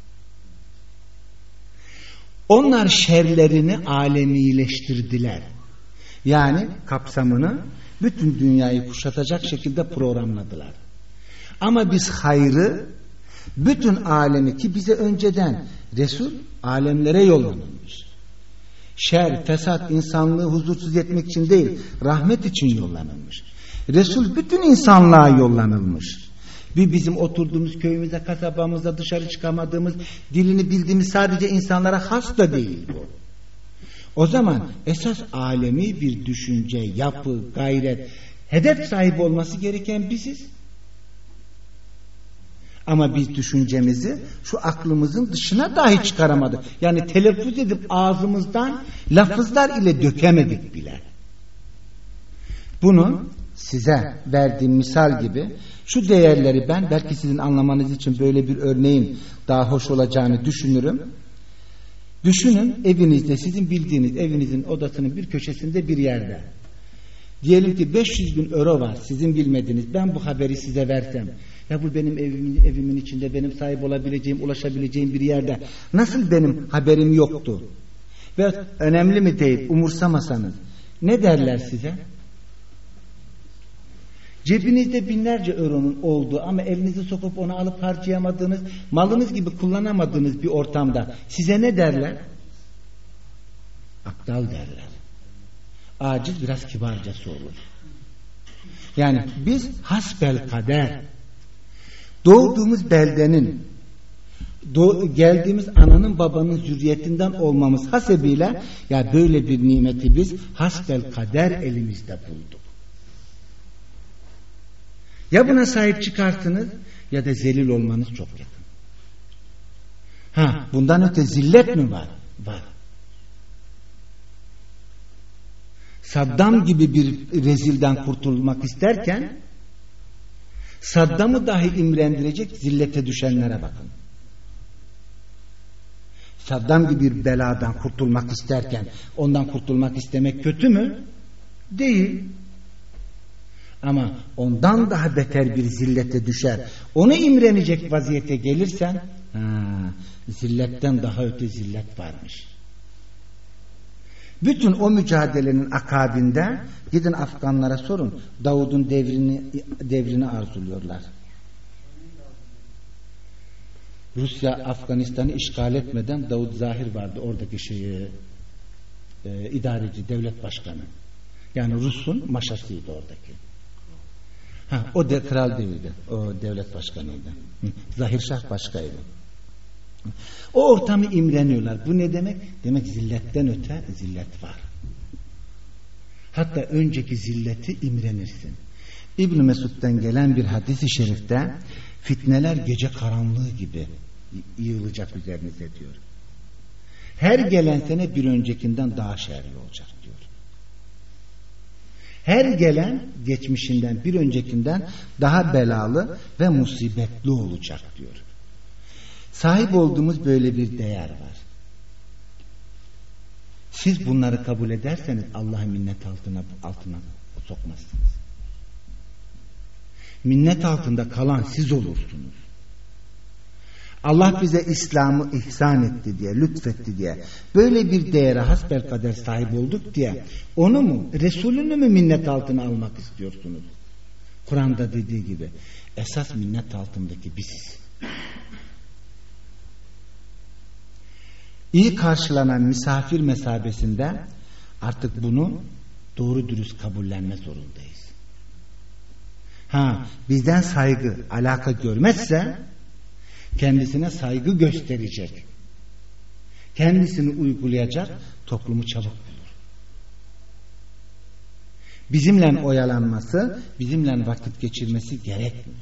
D: Onlar şerlerini alemileştirdiler. Yani kapsamını bütün dünyayı kuşatacak şekilde programladılar. Ama biz hayrı, bütün alemi, ki bize önceden Resul alemlere yollanılmış. Şer, fesat, insanlığı huzursuz etmek için değil, rahmet için yollanılmış. Resul bütün insanlığa yollanılmış. Bizim oturduğumuz köyümüzde, kasabamızda, dışarı çıkamadığımız, dilini bildiğimiz sadece insanlara has da değil bu. O zaman esas alemi bir düşünce, yapı, gayret, hedef sahibi olması gereken biziz. Ama biz düşüncemizi şu aklımızın dışına dahi çıkaramadık. Yani telaffuz edip ağzımızdan lafızlar ile dökemedik bile. Bunu size verdiğim misal gibi şu değerleri ben belki sizin anlamanız için böyle bir örneğin daha hoş olacağını düşünürüm. Düşünün, evinizde, sizin bildiğiniz evinizin odasının bir köşesinde bir yerde. Diyelim ki 500.000 euro var, sizin bilmediğiniz. Ben bu haberi size versem, ya bu benim evimin içinde, benim sahip olabileceğim, ulaşabileceğim bir yerde. Nasıl benim haberim yoktu? Ve önemli mi deyip umursamasanız ne derler size? Cebinizde binlerce euronun olduğu ama elinizi sokup onu alıp harcayamadığınız, malınız gibi kullanamadığınız bir ortamda size ne derler? Aptal derler. Aciz, biraz kibarcası olur. Yani biz hasbel kader, doğduğumuz beldenin, geldiğimiz ananın babanın zürriyetinden olmamız hasebiyle ya böyle bir nimeti biz hasbel kader elimizde bulduk. Ya buna sahip çıkarsınız ya da zelil olmanız çok yakın. Bundan öte zillet mi var? Var. Saddam gibi bir rezilden kurtulmak isterken Saddam'ı dahi imrendirecek zillete düşenlere bakın. Saddam gibi bir beladan kurtulmak isterken ondan kurtulmak istemek kötü mü? Değil. Ama ondan daha beter bir zillete düşer, onu imrenecek vaziyete gelirsen, zilletten daha öte zillet varmış. Bütün o mücadelenin akabinde gidin Afganlara sorun, Davud'un devrini arzuluyorlar. Rusya Afganistan'ı işgal etmeden Davud Zahir vardı, oradaki idareci, devlet başkanı. Yani Rus'un maşasıydı oradaki. O da kral değildi, o devlet başkanıydı. Zahir Şah başkaydı. O ortamı imreniyorlar. Bu ne demek? Demek zilletten öte zillet var. Hatta önceki zilleti imrenirsin. İbn Mesud'dan gelen bir hadis-i şerifte fitneler gece karanlığı gibi yığılacak üzerinize diyor. Her gelen sene bir öncekinden daha şerli olacak diyor. Her gelen geçmişinden bir öncekinden daha belalı ve musibetli olacak diyor. Sahip olduğumuz böyle bir değer var. Siz bunları kabul ederseniz Allah'ı minnet altına sokmazsınız. Minnet altında kalan siz olursunuz. Allah bize İslam'ı ihsan etti diye, lütfetti diye, böyle bir değere hasbelkader sahip olduk diye, onu mu, Resulünü mü minnet altına almak istiyorsunuz? Kur'an'da dediği gibi, esas minnet altındaki biziz. İyi karşılanan misafir mesabesinde artık bunu doğru dürüst kabullenme zorundayız. Bizden saygı, alaka görmezse kendisine saygı gösterecek, kendisini uygulayacak toplumu çabuk bulur. Bizimle oyalanması, bizimle vakit geçirmesi gerekmiyor.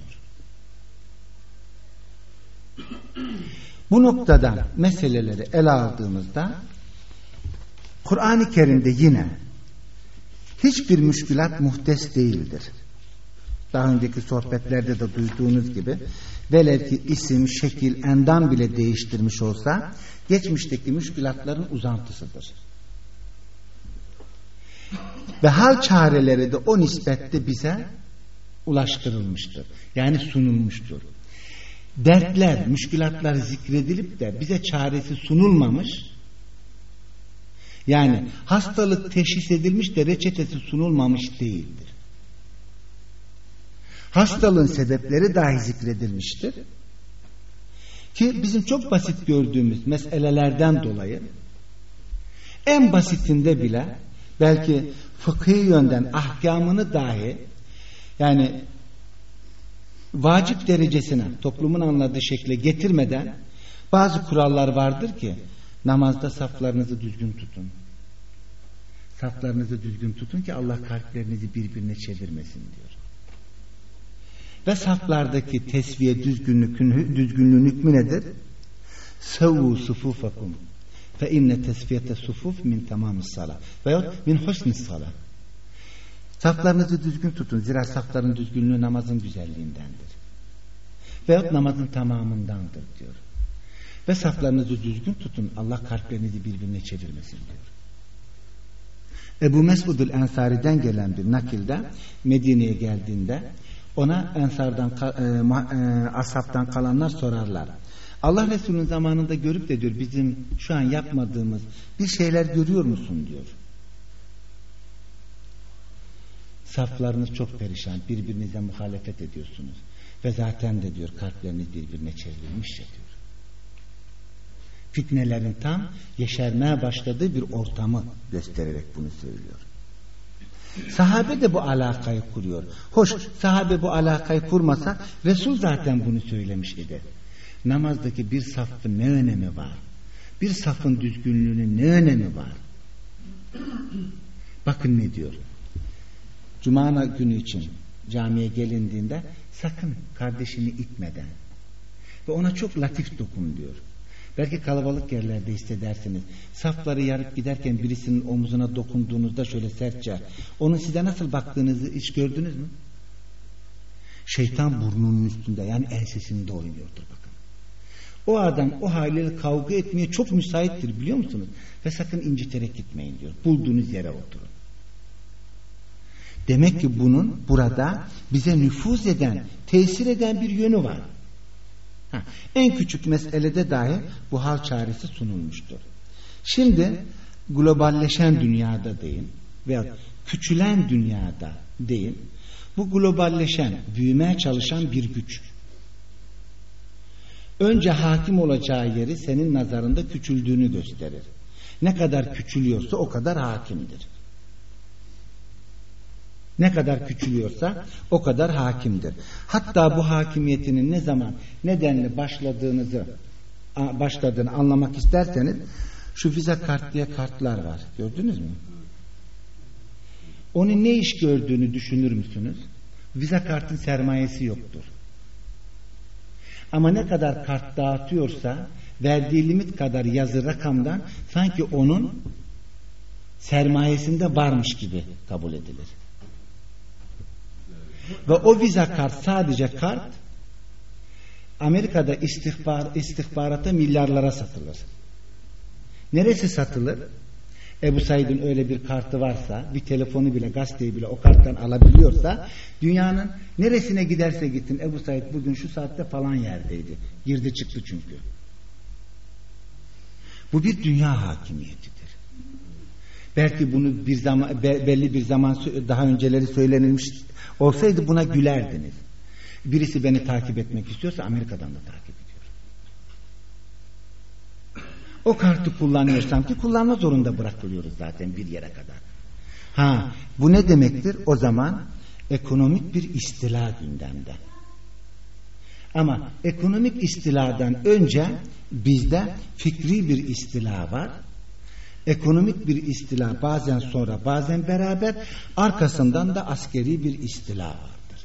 D: Bu noktadan meseleleri ele aldığımızda Kur'an-ı Kerim'de yine hiçbir müşkülat muhtes değildir. Daha önceki sohbetlerde de duyduğunuz gibi, velev ki isim, şekil, endam bile değiştirmiş olsa geçmişteki müşkülatların uzantısıdır. Ve hal çareleri de o nispette bize ulaştırılmıştır. Yani sunulmuştur. Dertler, müşkülatlar zikredilip de bize çaresi sunulmamış, yani hastalık teşhis edilmiş de reçetesi sunulmamış değildir. Hastalığın sebepleri dahi zikredilmiştir. Ki bizim çok basit gördüğümüz meselelerden dolayı en basitinde bile belki fıkhi yönden ahkamını dahi, yani vacip derecesine toplumun anladığı şekle getirmeden bazı kurallar vardır ki, namazda saflarınızı düzgün tutun. Saflarınızı düzgün tutun ki Allah kalplerinizi birbirine çevirmesin diyor. Ve saflardaki tesviye düzgünlüğün hükmü nedir? Sevvu sufufakum fe inne tesfiyete sufuf min tamamis salah veyahut min husnis salah. Saflarınızı düzgün tutun. Zira safların düzgünlüğü namazın güzelliğindendir. Veyahut namazın tamamındandır diyor. Ve saflarınızı düzgün tutun. Allah kalplerinizi birbirine çevirmesin diyor. Ebu Mesud'ul Ensari'den gelen bir nakilde Medine'ye geldiğinde ona Ensar'dan, ashabtan kalanlar sorarlar. Allah Resulü'nün zamanında görüp de diyor, bizim şu an yapmadığımız bir şeyler görüyor musun diyor. Saflarınız çok perişan, birbirinize muhalefet ediyorsunuz. Ve zaten de diyor kalpleriniz birbirine çevrilmiş ya diyor. Fitnelerin tam yeşermeye başladığı bir ortamı göstererek bunu söylüyor. Sahabe de bu alakayı kuruyor. Hoş, sahabe bu alakayı kurmasa Resul zaten bunu söylemiş idi. Namazdaki bir safın ne önemi var? Bir safın düzgünlüğünün ne önemi var? Bakın ne diyor. Cuma günü için camiye gelindiğinde sakın kardeşini itmeden ve ona çok latif dokun diyor. Belki kalabalık yerlerde hissedersiniz. Safları yarıp giderken birisinin omuzuna dokunduğunuzda şöyle sertçe, onun size nasıl baktığınızı hiç gördünüz mü? Şeytan burnunun üstünde, yani ensesinde oynuyordur bakın. O adam o haliyle kavga etmeye çok müsaittir, biliyor musunuz? Ve sakın inciterek gitmeyin diyor. Bulduğunuz yere oturun. Demek ki bunun burada bize nüfuz eden, tesir eden bir yönü var. En küçük meselede dahi bu hal çaresi sunulmuştur. Şimdi globalleşen dünyada deyin veya küçülen dünyada deyin. Bu globalleşen, büyümeye çalışan bir güç. Önce hakim olacağı yeri senin nazarında küçüldüğünü gösterir. Ne kadar küçülüyorsa o kadar hakimdir. Ne kadar küçülüyorsa o kadar hakimdir. Hatta bu hakimiyetinin ne zaman, nedenle başladığını anlamak isterseniz şu Visa kart diye kartlar var. Gördünüz mü? Onun ne iş gördüğünü düşünür müsünüz? Visa kartın sermayesi yoktur. Ama ne kadar kart dağıtıyorsa verdiği limit kadar yazı rakamdan sanki onun sermayesinde varmış gibi kabul edilir. Ve o Visa kart sadece kart, Amerika'da istihbarata milyarlara satılır. Neresi satılır? Ebu Said'in öyle bir kartı varsa, bir telefonu bile, gazeteyi bile o karttan alabiliyorsa, dünyanın neresine giderse gittin, Ebu Said bugün şu saatte falan yerdeydi. Girdi çıktı çünkü. Bu bir dünya hakimiyetidir. Belki bunu belli bir zaman daha önceleri söylenilmiş olsaydı buna gülerdiniz. Birisi beni takip etmek istiyorsa Amerika'dan da takip ediyor. O kartı kullanıyorsam ki kullanma zorunda bırakılıyoruz zaten bir yere kadar. Bu ne demektir? O zaman ekonomik bir istila gündemde. Ama ekonomik istiladan önce bizde fikri bir istila var. Ekonomik bir istila bazen sonra bazen beraber, arkasından da askeri bir istila vardır.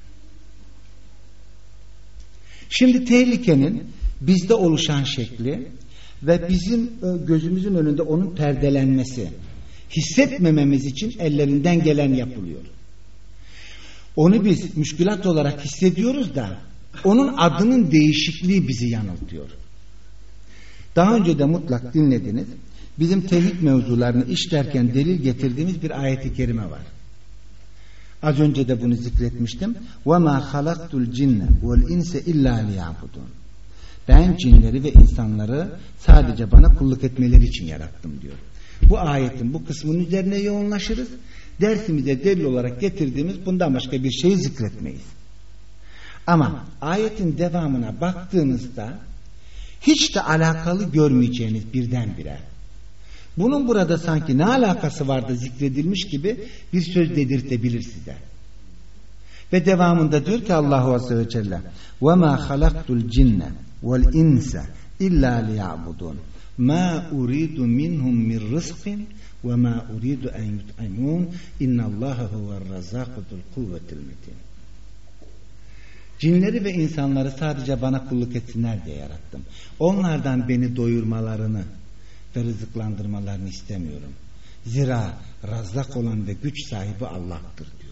D: Şimdi tehlikenin bizde oluşan şekli ve bizim gözümüzün önünde onun perdelenmesi, hissetmememiz için ellerinden gelen yapılıyor. Onu biz müşkülat olarak hissediyoruz da onun adının değişikliği bizi yanıltıyor. Daha önce de mutlak dinlediniz. Bizim tevhid mevzularını işlerken delil getirdiğimiz bir ayet-i kerime var. Az önce de bunu zikretmiştim. وَمَا خَلَقْتُ الْجِنَّ وَالْاِنْسَ اِلَّا لِيَعْبُدُونَ. Ben cinleri ve insanları sadece bana kulluk etmeleri için yarattım diyor. Bu ayetin bu kısmının üzerine yoğunlaşırız. Dersimize delil olarak getirdiğimiz bundan başka bir şeyi zikretmeyiz. Ama ayetin devamına baktığınızda hiç de alakalı görmeyeceğiniz birdenbire, bunun burada sanki ne alakası vardı zikredilmiş gibi bir söz dedirtebilir size. Ve devamında diyor ki Allahu Azze ve Celle وَمَا خَلَقْتُ الْجِنَّ وَالْاِنْسَ اِلَّا لِيَعْبُدُونَ مَا اُرِيدُ مِنْهُمْ مِنْ رِزْقٍ وَمَا اُرِيدُ اَنْ يُطْعِمُونَ اِنَّ اللّٰهَ هُوَ الرَّزَّاقُ ذُو الْقُوَّةِ الْمَتِينَ. Cinleri ve insanları sadece bana kulluk etsinler diye yarattım. Onlardan beni doyurmalarını ve rızıklandırmalarını istemiyorum. Zira Razzak olan ve güç sahibi Allah'tır diyor.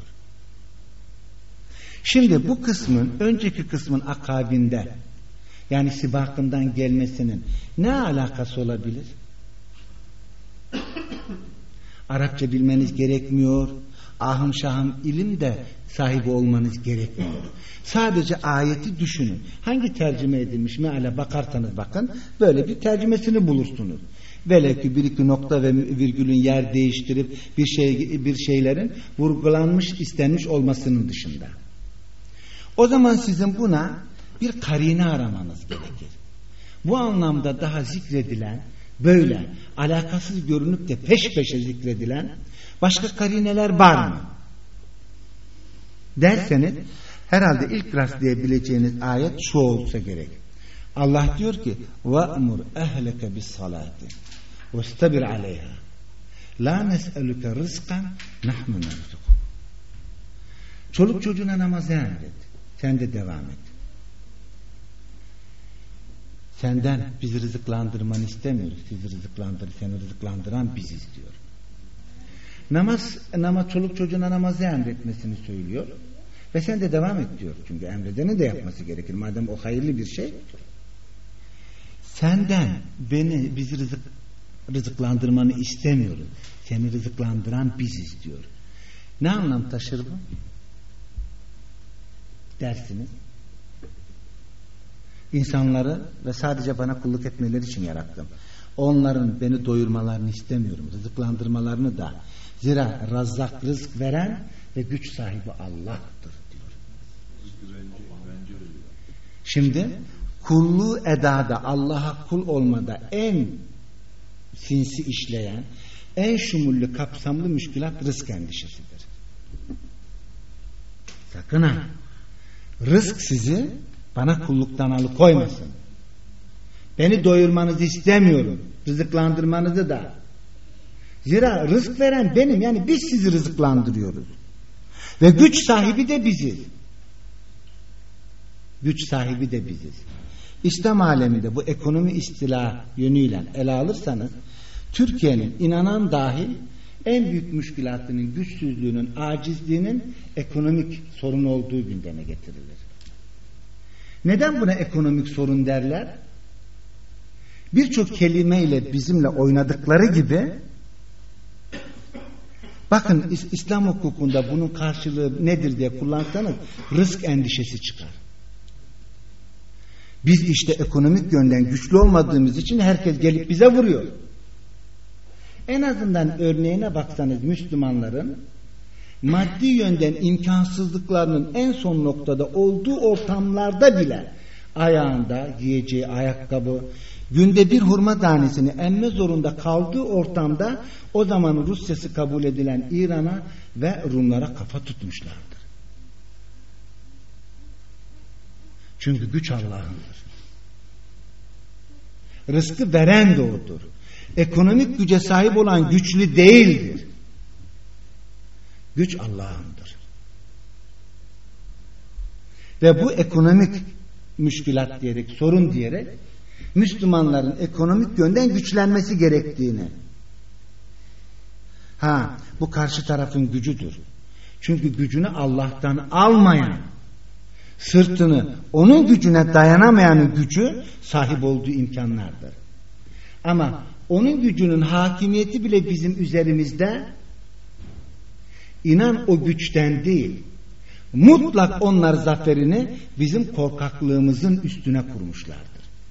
D: Şimdi bu kısmın, önceki kısmın akabinde, yani sibakından gelmesinin ne alakası olabilir? Arapça bilmeniz gerekmiyor. Ahım şahım ilim de sahibi olmanız gerekmiyor. Sadece ayeti düşünün. Hangi tercüme edilmiş meale bakarsanız bakın, böyle bir tercümesini bulursunuz. Velev ki bir iki nokta ve virgülün yer değiştirip bir şeylerin vurgulanmış, istenmiş olmasının dışında. O zaman sizin buna bir karine aramanız gerekir. Bu anlamda daha zikredilen, böyle alakasız görünüp de peş peşe zikredilen başka karineler var mı derseniz, herhalde ilk rastlayabileceğiniz ayet şu olsa gerek. Allah diyor ki وَأْمُرْ اَهْلَكَ بِالصَّلَاةِ وَاسْتَبِرْ عَلَيْهَا لَا نَسْأَلُكَ رِزْقًا نَحْنُ نَرْزُقُ. Çoluk çocuğuna namazı emret. Sen de devam et. Senden bizi rızıklandırmanı istemiyoruz. Seni rızıklandıran biziz diyor. Namaz çoluk çocuğuna namazı emretmesini söylüyor. Ve sen de devam et diyor. Çünkü emredeni de yapması gerekir. Madem o hayırlı bir şey. Senden bizi rızıklandırmanı istemiyoruz. Seni rızıklandıran biziz diyor. Ne anlam taşır bu? Dersiniz. İnsanları ve sadece bana kulluk etmeleri için yarattım. Onların beni doyurmalarını istemiyorum. Rızıklandırmalarını da. Zira Razzak, rızk veren ve güç sahibi Allah'tır diyor. Şimdi kulluğu edada, Allah'a kul olmada en sinsi işleyen, en şumullü, kapsamlı müşkülat rızk endişesidir. Sakın ha! Rızk sizi bana kulluktan alıkoymasın. Beni doyurmanızı istemiyorum. Rızıklandırmanızı da. Zira rızk veren benim. Yani biz sizi rızıklandırıyoruz. Ve güç sahibi de biziz. Güç sahibi de biziz. İslam aleminde bu ekonomi istila yönüyle ele alırsanız Türkiye'nin inanan dahil en büyük müşkülatının, güçsüzlüğünün, acizliğinin ekonomik sorun olduğu gündeme getirilir. Neden buna ekonomik sorun derler? Birçok kelimeyle bizimle oynadıkları gibi, bakın İslam hukukunda bunun karşılığı nedir diye kullansanız rızk endişesi çıkar. Biz işte ekonomik yönden güçlü olmadığımız için herkes gelip bize vuruyor. En azından örneğine baksanız Müslümanların maddi yönden imkansızlıklarının en son noktada olduğu ortamlarda bile ayağında giyeceği ayakkabı, günde bir hurma tanesini emme zorunda kaldığı ortamda o zaman Rusya'sı kabul edilen İran'a ve Rumlara kafa tutmuşlardır. Çünkü güç Allah'ındır. Rızkı veren de O'dur. Ekonomik güce sahip olan güçlü değildir. Güç Allah'ındır. Ve bu ekonomik müşkülat diyerek, sorun diyerek Müslümanların ekonomik yönden güçlenmesi gerektiğini. Bu karşı tarafın gücüdür. Çünkü gücünü Allah'tan almayan, sırtını onun gücüne dayanamayanın gücü sahip olduğu imkanlardır. Ama onun gücünün hakimiyeti bile bizim üzerimizde, inan o güçten değil, mutlak onlar zaferini bizim korkaklığımızın üstüne kurmuşlardır.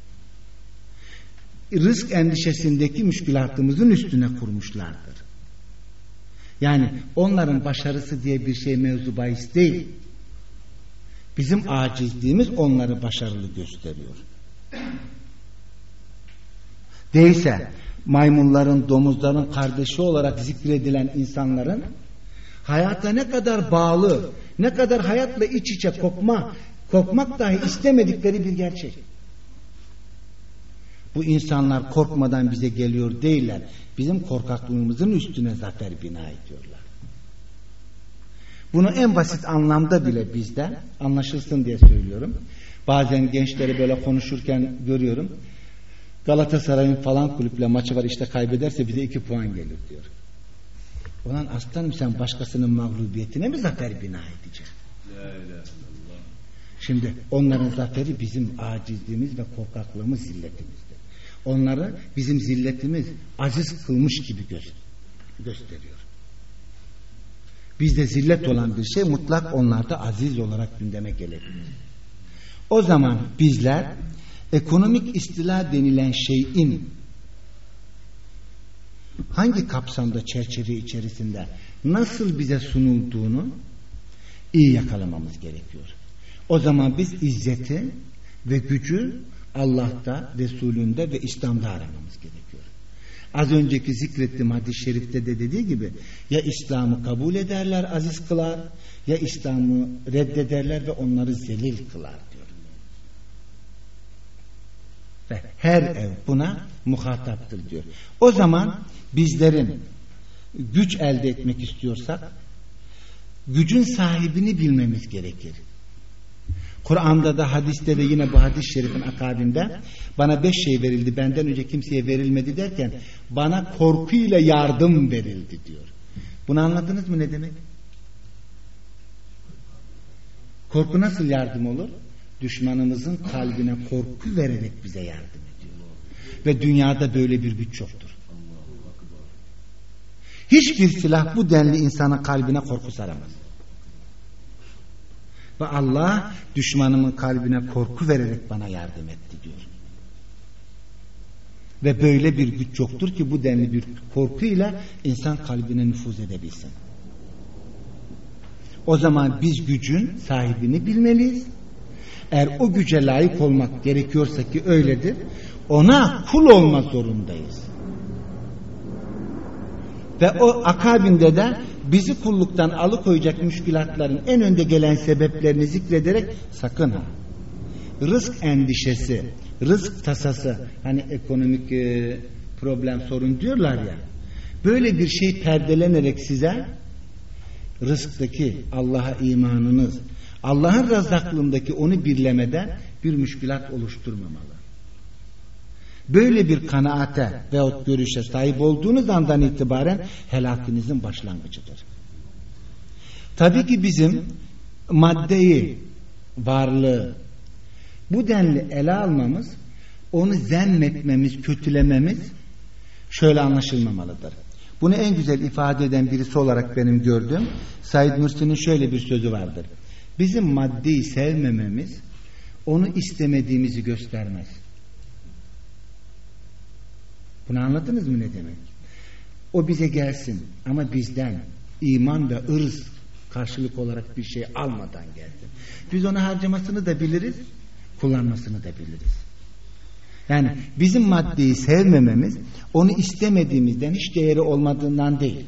D: Rızk endişesindeki müşkülatımızın üstüne kurmuşlardır. Yani onların başarısı diye bir şey mevzu bahis değil. Bizim acizliğimiz onları başarılı gösteriyor. Değilse maymunların, domuzların kardeşi olarak zikredilen insanların hayata ne kadar bağlı, ne kadar hayatla iç içe kopmak dahi istemedikleri bir gerçek. Bu insanlar korkmadan bize geliyor değiller. Bizim korkaklığımızın üstüne zafer bina ediyorlar. Bunu en basit anlamda bile bizde anlaşılsın diye söylüyorum. Bazen gençleri böyle konuşurken görüyorum. Galatasaray'ın falan kulüple maçı var, işte kaybederse bize 2 puan gelir diyor. Ulan aslanım, sen başkasının mağlubiyetine mi zafer bina edeceksin? Şimdi onların zaferi bizim acizliğimiz ve korkaklığımız, zilletimizdir. Onları bizim zilletimiz aziz kılmış gibi gösteriyor. Bizde zillet olan bir şey mutlak onlarda aziz olarak gündeme gelebilir. O zaman bizler ekonomik istila denilen şeyin hangi kapsamda, çerçeve içerisinde nasıl bize sunulduğunu iyi yakalamamız gerekiyor. O zaman biz izzeti ve gücü Allah'ta, Resulünde ve İslam'da aramamız gerekiyor. Az önceki zikrettiğim hadis-i şerifte de dediği gibi, ya İslam'ı kabul ederler, aziz kılar, ya İslam'ı reddederler ve onları zelil kılar diyor. Ve her ev buna muhataptır diyor. O zaman bizlerin güç elde etmek istiyorsak gücün sahibini bilmemiz gerekir. Kur'an'da da, hadiste de yine bu hadis-i şerifin akabinde bana 5 şey verildi, benden önce kimseye verilmedi derken bana korkuyla yardım verildi diyor. Bunu anladınız mı ne demek? Korku nasıl yardım olur? Düşmanımızın kalbine korku vererek bize yardım ediyor. Ve dünyada böyle bir güç yoktur. Hiçbir silah bu denli insanın kalbine korku saramaz. Ve Allah düşmanımın kalbine korku vererek bana yardım etti diyor. Ve böyle bir güç yoktur ki bu denli bir korkuyla insan kalbine nüfuz edebilsin. O zaman biz gücün sahibini bilmeliyiz. Eğer o güce layık olmak gerekiyorsa ki öyledir, ona kul olma zorundayız. Ve o akabinde de bizi kulluktan alıkoyacak müşkülatların en önde gelen sebeplerini zikrederek sakın ha. Rızk endişesi, rızk tasası, hani ekonomik problem, sorun diyorlar ya. Böyle bir şey perdelenerek size rızktaki Allah'a imanınız, Allah'ın razzaklığındaki onu birlemeden bir müşkülat oluşturmamalı. Böyle bir kanaate veyahut görüşe sahip olduğunuz andan itibaren helakinizin başlangıcıdır. Tabii ki bizim maddeyi, varlığı bu denli ele almamız, onu zemmetmemiz, kötülememiz şöyle anlaşılmamalıdır. Bunu en güzel ifade eden birisi olarak benim gördüğüm Said Nursi'nin şöyle bir sözü vardır. Bizim maddeyi sevmememiz onu istemediğimizi göstermez. Bunu anladınız mı ne demek? O bize gelsin ama bizden iman ve ırz karşılık olarak bir şey almadan gelsin. Biz onu harcamasını da biliriz, kullanmasını da biliriz. Yani bizim maddeyi sevmememiz onu istemediğimizden, hiç değeri olmadığından değil.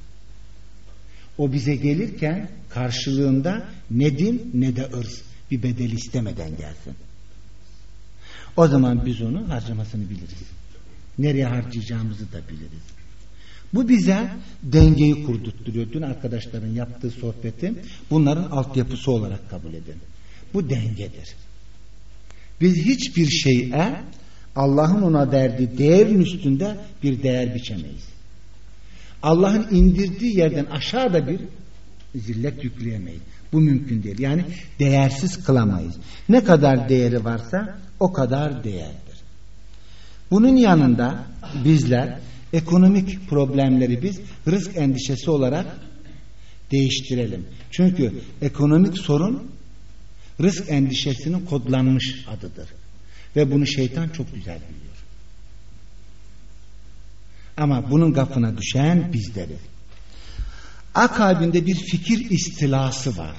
D: O bize gelirken karşılığında ne din ne de ırz, bir bedel istemeden gelsin. O zaman biz onu harcamasını biliriz. Nereye harcayacağımızı da biliriz. Bu bize dengeyi kurdurtturuyor. Dün arkadaşların yaptığı sohbeti bunların altyapısı olarak kabul edin. Bu dengedir. Biz hiçbir şeye Allah'ın ona verdiği değerin üstünde bir değer biçemeyiz. Allah'ın indirdiği yerden aşağıda bir zillet yükleyemeyiz. Bu mümkün değil. Yani değersiz kılamayız. Ne kadar değeri varsa o kadar değerdir. Bunun yanında bizler ekonomik problemleri biz rızk endişesi olarak değiştirelim. Çünkü ekonomik sorun rızk endişesinin kodlanmış adıdır. Ve bunu şeytan çok güzel biliyor. Ama bunun gafına düşen bizleriz. Akabinde bir fikir istilası var.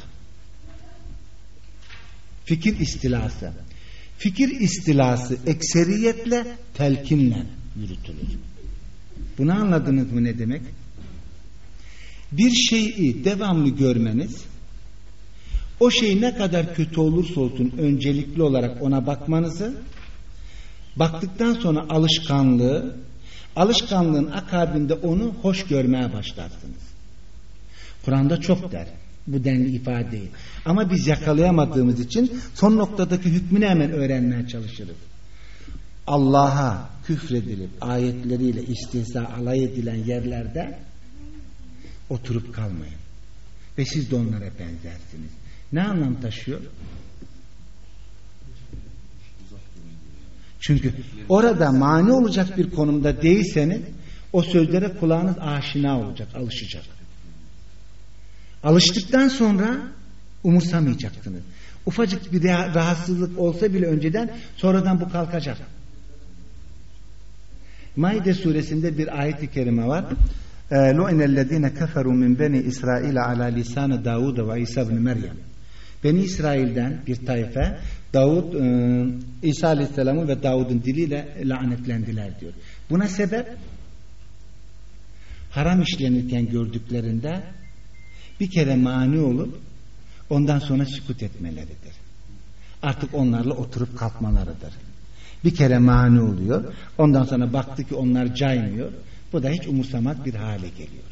D: Fikir istilası. Fikir istilası ekseriyetle telkinle yürütülür. Bunu anladınız mı ne demek? Bir şeyi devamlı görmeniz, o şey ne kadar kötü olursa olsun öncelikli olarak ona bakmanızı, baktıktan sonra alışkanlığın akabinde onu hoş görmeye başlarsınız. Kur'an'da çok der bu denli ifadeyi. Ama biz yakalayamadığımız için son noktadaki hükmünü hemen öğrenmeye çalışırız. Allah'a küfredilip ayetleriyle istihza alay edilen yerlerde oturup kalmayın. Ve siz de onlara benzersiniz. Ne anlam taşıyor? Çünkü orada mani olacak bir konumda değilseniz o sözlere kulağınız aşina olacak, alışacak. Alıştıktan sonra umursamayacaksınız. Ufacık bir rahatsızlık olsa bile önceden, sonradan bu kalkacak. Maide suresinde bir ayet-i kerime var. Lu'inellezine keferu min beni İsrail ala lisan Davud ve İsa ibn Meryem. Beni İsrail'den bir tayfe Davud, İsa Aleyhisselam'ı ve Davud'un diliyle lanetlendiler diyor. Buna sebep haram işlenirken gördüklerinde bir kere mani olup ondan sonra sükut etmeleridir. Artık onlarla oturup kalkmalarıdır. Bir kere mani oluyor. Ondan sonra baktı ki onlar caymıyor. Bu da hiç umursamaz bir hale geliyor.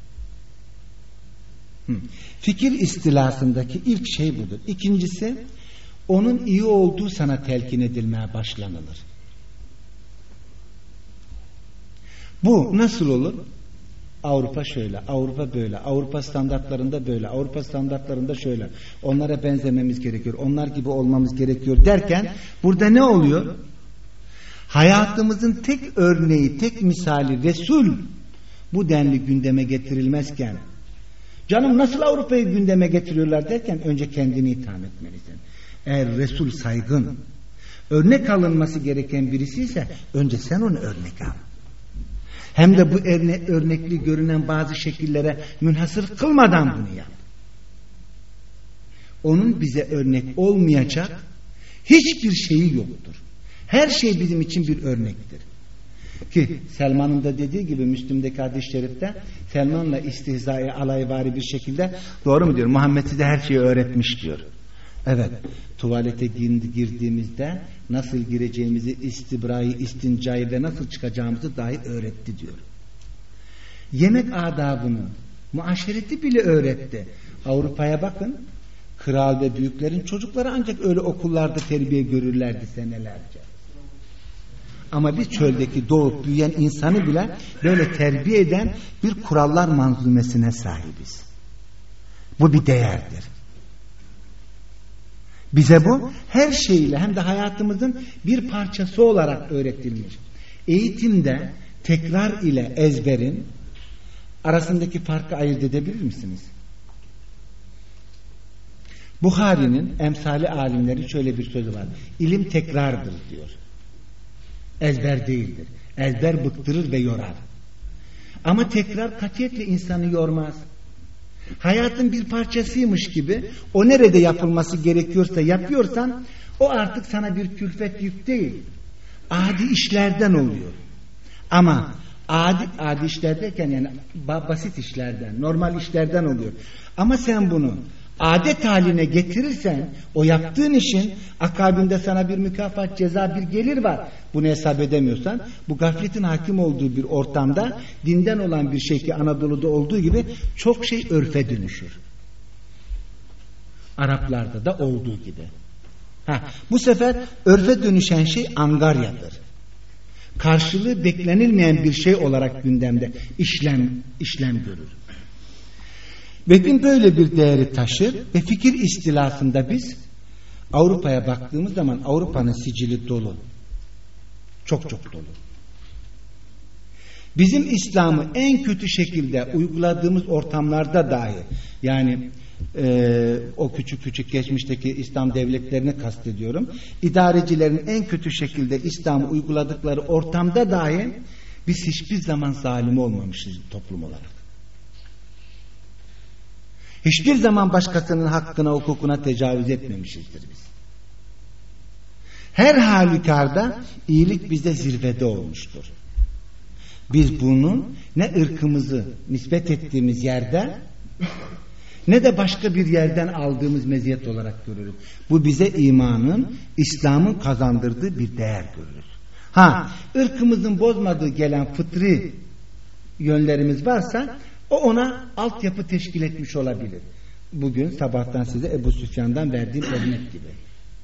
D: Fikir istilasındaki ilk şey budur. İkincisi, onun iyi olduğu sana telkin edilmeye başlanılır. Bu nasıl olur? Avrupa şöyle, Avrupa böyle, Avrupa standartlarında böyle, Avrupa standartlarında şöyle. Onlara benzememiz gerekiyor, onlar gibi olmamız gerekiyor derken burada ne oluyor? Hayatımızın tek örneği, tek misali Resul bu denli gündeme getirilmezken, canım nasıl Avrupa'yı gündeme getiriyorlar derken önce kendini itham etmelisin. Eğer Resul saygın, örnek alınması gereken birisi ise önce sen onu örnek al. Hem de bu örnekli görünen bazı şekillere münhasır kılmadan bunu yap. Onun bize örnek olmayacak hiçbir şeyi yoktur. Her şey bizim için bir örnektir. Ki Selman'ın da dediği gibi Müslim'deki hadis-i şerifte Selman'la istihzai alayvari bir şekilde, doğru mu diyor? Muhammed size her şeyi öğretmiş diyor. Evet, tuvalete girdiğimizde nasıl gireceğimizi, istibrayı, istincayı ve nasıl çıkacağımızı dahi öğretti diyor. Yemek adabını, muaşereti bile öğretti. Avrupa'ya bakın, kral ve büyüklerin çocukları ancak öyle okullarda terbiye görürlerdi senelerce. Ama biz çöldeki doğup büyüyen insanı bile böyle terbiye eden bir kurallar manzumesine sahibiz. Bu bir değerdir. Bize bu her şeyle hem de hayatımızın bir parçası olarak öğretilmiş. Eğitimde tekrar ile ezberin arasındaki farkı ayırt edebilir misiniz? Buhari'nin emsali alimleri şöyle bir sözü var. İlim tekrardır diyor. Ezber değildir. Ezber bıktırır ve yorar. Ama tekrar katiyetle insanı yormaz. Hayatın bir parçasıymış gibi o nerede yapılması gerekiyorsa yapıyorsan o artık sana bir külfet yük değil. Adi işlerden oluyor. Ama adi işler derken yani basit işlerden, normal işlerden oluyor. Ama sen bunu adet haline getirirsen o yaptığın işin akabinde sana bir mükafat, ceza, bir gelir var. Bunu hesap edemiyorsan bu gafletin hakim olduğu bir ortamda dinden olan bir şey ki Anadolu'da olduğu gibi çok şey örfe dönüşür. Araplarda da olduğu gibi. Bu sefer örfe dönüşen şey angaryadır. Karşılığı beklenilmeyen bir şey olarak gündemde işlem görür. Ve din böyle bir değeri taşır ve fikir istilasında biz Avrupa'ya baktığımız zaman Avrupa'nın sicili dolu. Çok çok dolu. Bizim İslam'ı en kötü şekilde uyguladığımız ortamlarda dahi yani o küçük geçmişteki İslam devletlerini kastediyorum. İdarecilerin en kötü şekilde İslam'ı uyguladıkları ortamda dahi biz hiçbir zaman zalim olmamışız toplum olarak. Hiçbir zaman başkasının hakkına, hukukuna tecavüz etmemişizdir biz. Her halükarda iyilik bizde zirvede olmuştur. Biz bunu ne ırkımızı nispet ettiğimiz yerde ne de başka bir yerden aldığımız meziyet olarak görürüz. Bu bize imanın, İslam'ın kazandırdığı bir değer görürüz. Irkımızın bozmadığı gelen fıtri yönlerimiz varsa o ona altyapı teşkil etmiş olabilir. Bugün sabahtan size Ebu Süfyan'dan verdiğim örnek gibi.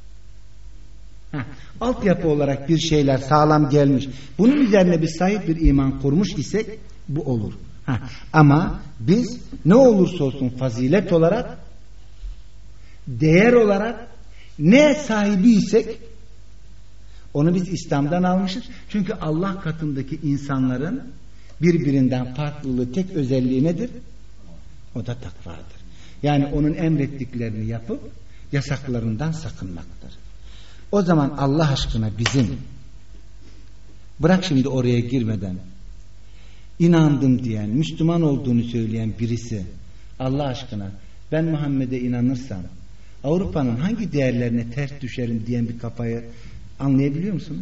D: Altyapı olarak bir şeyler sağlam gelmiş. Bunun üzerine bir sahip bir iman kurmuş isek bu olur. Ama biz ne olursa olsun fazilet olarak, değer olarak ne sahibi isek onu biz İslam'dan almışız. Çünkü Allah katındaki insanların birbirinden farklılığı tek özelliği nedir? O da takvadır. Yani onun emrettiklerini yapıp yasaklarından sakınmaktır. O zaman Allah aşkına bizim bırak şimdi oraya girmeden inandım diyen, Müslüman olduğunu söyleyen birisi Allah aşkına ben Muhammed'e inanırsam Avrupa'nın hangi değerlerine ters düşerim diyen bir kafayı anlayabiliyor musunuz?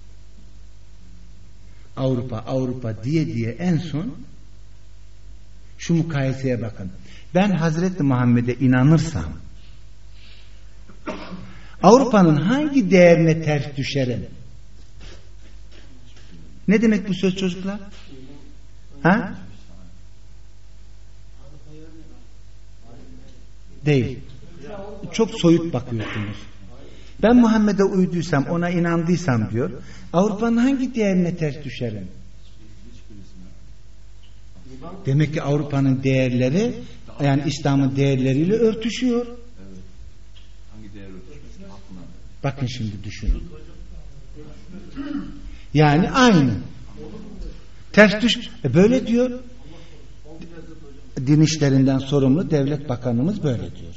D: Avrupa diye en son şu mukayeseye bakın. Ben Hazreti Muhammed'e inanırsam Avrupa'nın hangi değerine ters düşerim? Ne demek bu söz çocuklar? Değil. Çok soyut bakıyorsunuz. Ben Muhammed'e uyduysam, ona inandıysam diyor, Avrupa'nın hangi değerine ters düşerim? Demek ki Avrupa'nın değerleri yani İslam'ın değerleriyle örtüşüyor.
C: Evet. Hangi değer örtüşmesi? Aklına.
D: Bakın şimdi düşünün. Yani aynı. Ters düş. Böyle diyor. Din işlerinden sorumlu devlet bakanımız böyle diyor.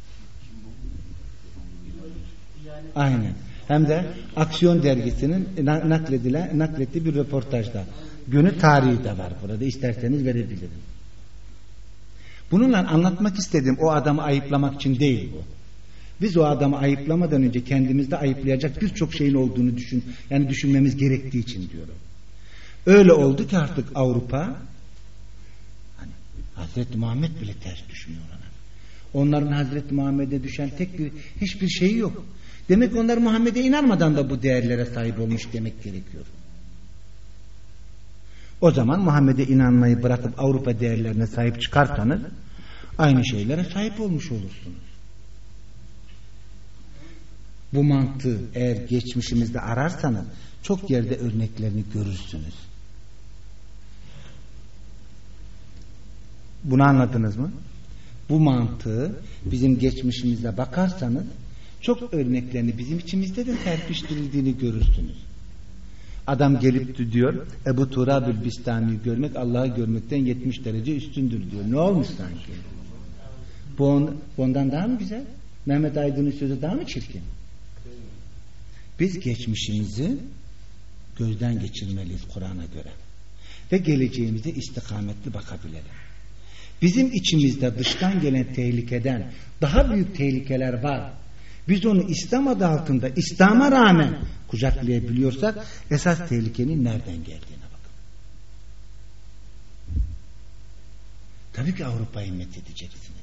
D: Aynen. Hem de Aksiyon dergisinin naklettiği bir röportajda. Günü tarihi de var burada. İsterseniz verebilirim. Bununla anlatmak istediğim o adamı ayıplamak için değil bu. Biz o adamı ayıplamadan önce kendimizde ayıplayacak birçok şeyin olduğunu düşünmemiz gerektiği için diyorum. Öyle oldu ki artık Avrupa Hazreti Muhammed bile ters düşmüyor ona. Onların Hazreti Muhammed'e düşen hiçbir şeyi yok. Demek onlar Muhammed'e inanmadan da bu değerlere sahip olmuş demek gerekiyor. O zaman Muhammed'e inanmayı bırakıp Avrupa değerlerine sahip çıkarsanız aynı şeylere sahip olmuş olursunuz. Bu mantığı eğer geçmişimizde ararsanız çok yerde örneklerini görürsünüz. Bunu anladınız mı? Bu mantığı bizim geçmişimize bakarsanız çok örneklerini bizim içimizde de serpiştirildiğini görürsünüz. Adam gelip diyor Ebu Turabül Bistami'yi görmek Allah'ı görmekten 70 derece üstündür diyor. Ne olmuş sanki? Bu ondan daha mı güzel? Mehmet Aydın'ın sözü daha mı çirkin? Biz geçmişimizi gözden geçirmeliyiz Kur'an'a göre. Ve geleceğimize istikametli bakabilelim. Bizim içimizde dıştan gelen tehlikeden daha büyük tehlikeler var. Biz onu İslam adı altında İslam'a rağmen kucaklayabiliyorsak esas tehlikenin nereden geldiğine bakın. Tabii ki Avrupa'yı methedeceksiniz.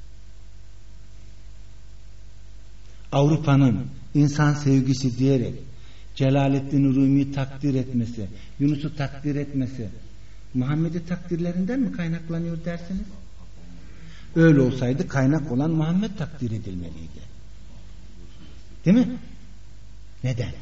D: Avrupa'nın insan sevgisi diyerek Celaleddin Rumi'yi takdir etmesi, Yunus'u takdir etmesi Muhammed'i takdirlerinden mi kaynaklanıyor dersiniz? Öyle olsaydı kaynak olan Muhammed takdir edilmeliydi. Değil mi? Neden?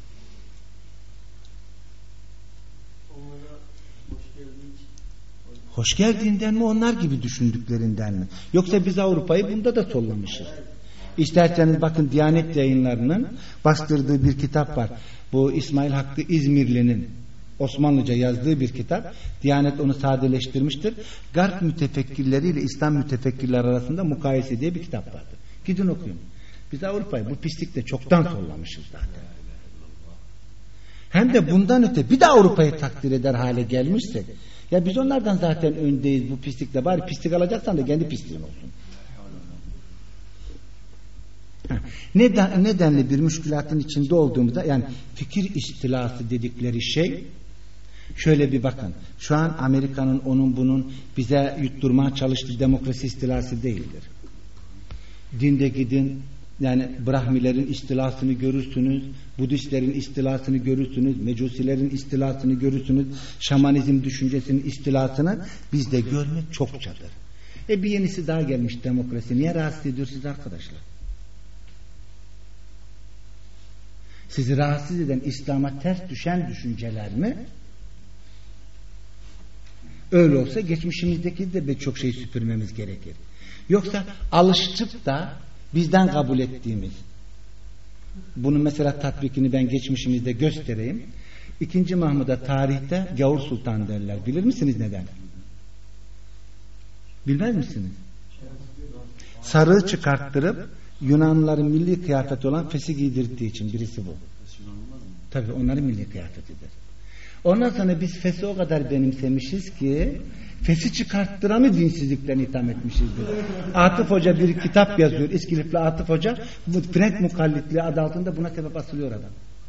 D: Hoş geldiğinden mi onlar gibi düşündüklerinden mi? Yoksa biz Avrupa'yı bunda da sollamışız. İsterseniz bakın Diyanet Yayınları'nın bastırdığı bir kitap var. Bu İsmail Hakkı İzmirli'nin Osmanlıca yazdığı bir kitap. Diyanet onu sadeleştirmiştir. Garp mütefekkirleri ile İslam mütefekkirleri arasında mukayese diye bir kitap vardır. Gidin okuyun. Biz Avrupa'yı bu pislikle çoktan sollamışız zaten. Hem de bundan öte bir de Avrupa'yı takdir eder hale gelmişsek ya biz onlardan zaten öndeyiz bu pislikle, bari pislik alacaksan da kendi pisliğin olsun. Nedenli bir müşkülatın içinde olduğumuzda yani fikir istilası dedikleri şey şöyle bir bakın. Şu an Amerika'nın onun bunun bize yutturmaya çalıştığı demokrasi istilası değildir. Dinde gidin yani Brahmilerin istilasını görürsünüz, Budistlerin istilasını görürsünüz, Mecusilerin istilasını görürsünüz, Şamanizm düşüncesinin istilasını bizde görmek çokçadır. Bir yenisi daha gelmiş demokrasi. Niye rahatsız ediyor siz arkadaşlar? Sizi rahatsız eden İslam'a ters düşen düşünceler mi? Öyle olsa geçmişimizdeki de birçok şey süpürmemiz gerekir. Yoksa alıştık da bizden kabul ettiğimiz, bunun mesela tatbikini ben geçmişimizde göstereyim. 2. Mahmud'a tarihte Gavur Sultan derler. Bilir misiniz neden? Bilmez misiniz? Sarığı çıkarttırıp Yunanlıların milli kıyafeti olan fesi giydirdiği için birisi bu. Tabii onların milli kıyafetidir. Ondan sonra biz fesi o kadar benimsemişiz ki fesi çıkarttıranı dinsizlikten itham etmişizdir. Atıf Hoca bir kitap yazıyor. İskilipli Atıf Hoca bu Frank mukallitliği adı altında buna sebep asılıyor adam.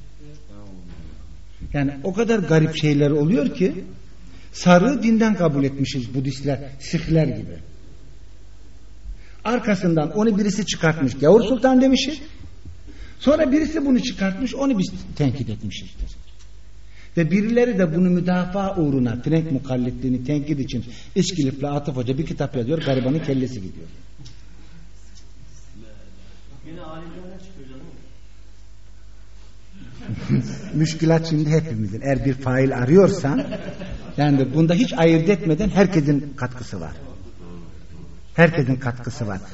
D: Yani o kadar garip şeyler oluyor ki sarığı dinden kabul etmişiz Budistler, Sihler gibi. Arkasından onu birisi çıkartmış Gavur Sultan demişiz. Sonra birisi bunu çıkartmış onu biz tenkit etmişizdir. Ve birileri de bunu müdafaa uğruna Frank mukallitliğini tenkit için İskilipli Atıf Hoca bir kitap yazıyor. Garibanın kellesi gidiyor.
B: Yine alimlerine çıkıyor canım.
D: Müşkülat şimdi hepimizin. Eğer bir fail arıyorsan, yani bunda hiç ayırt etmeden herkesin katkısı var. Herkesin katkısı var.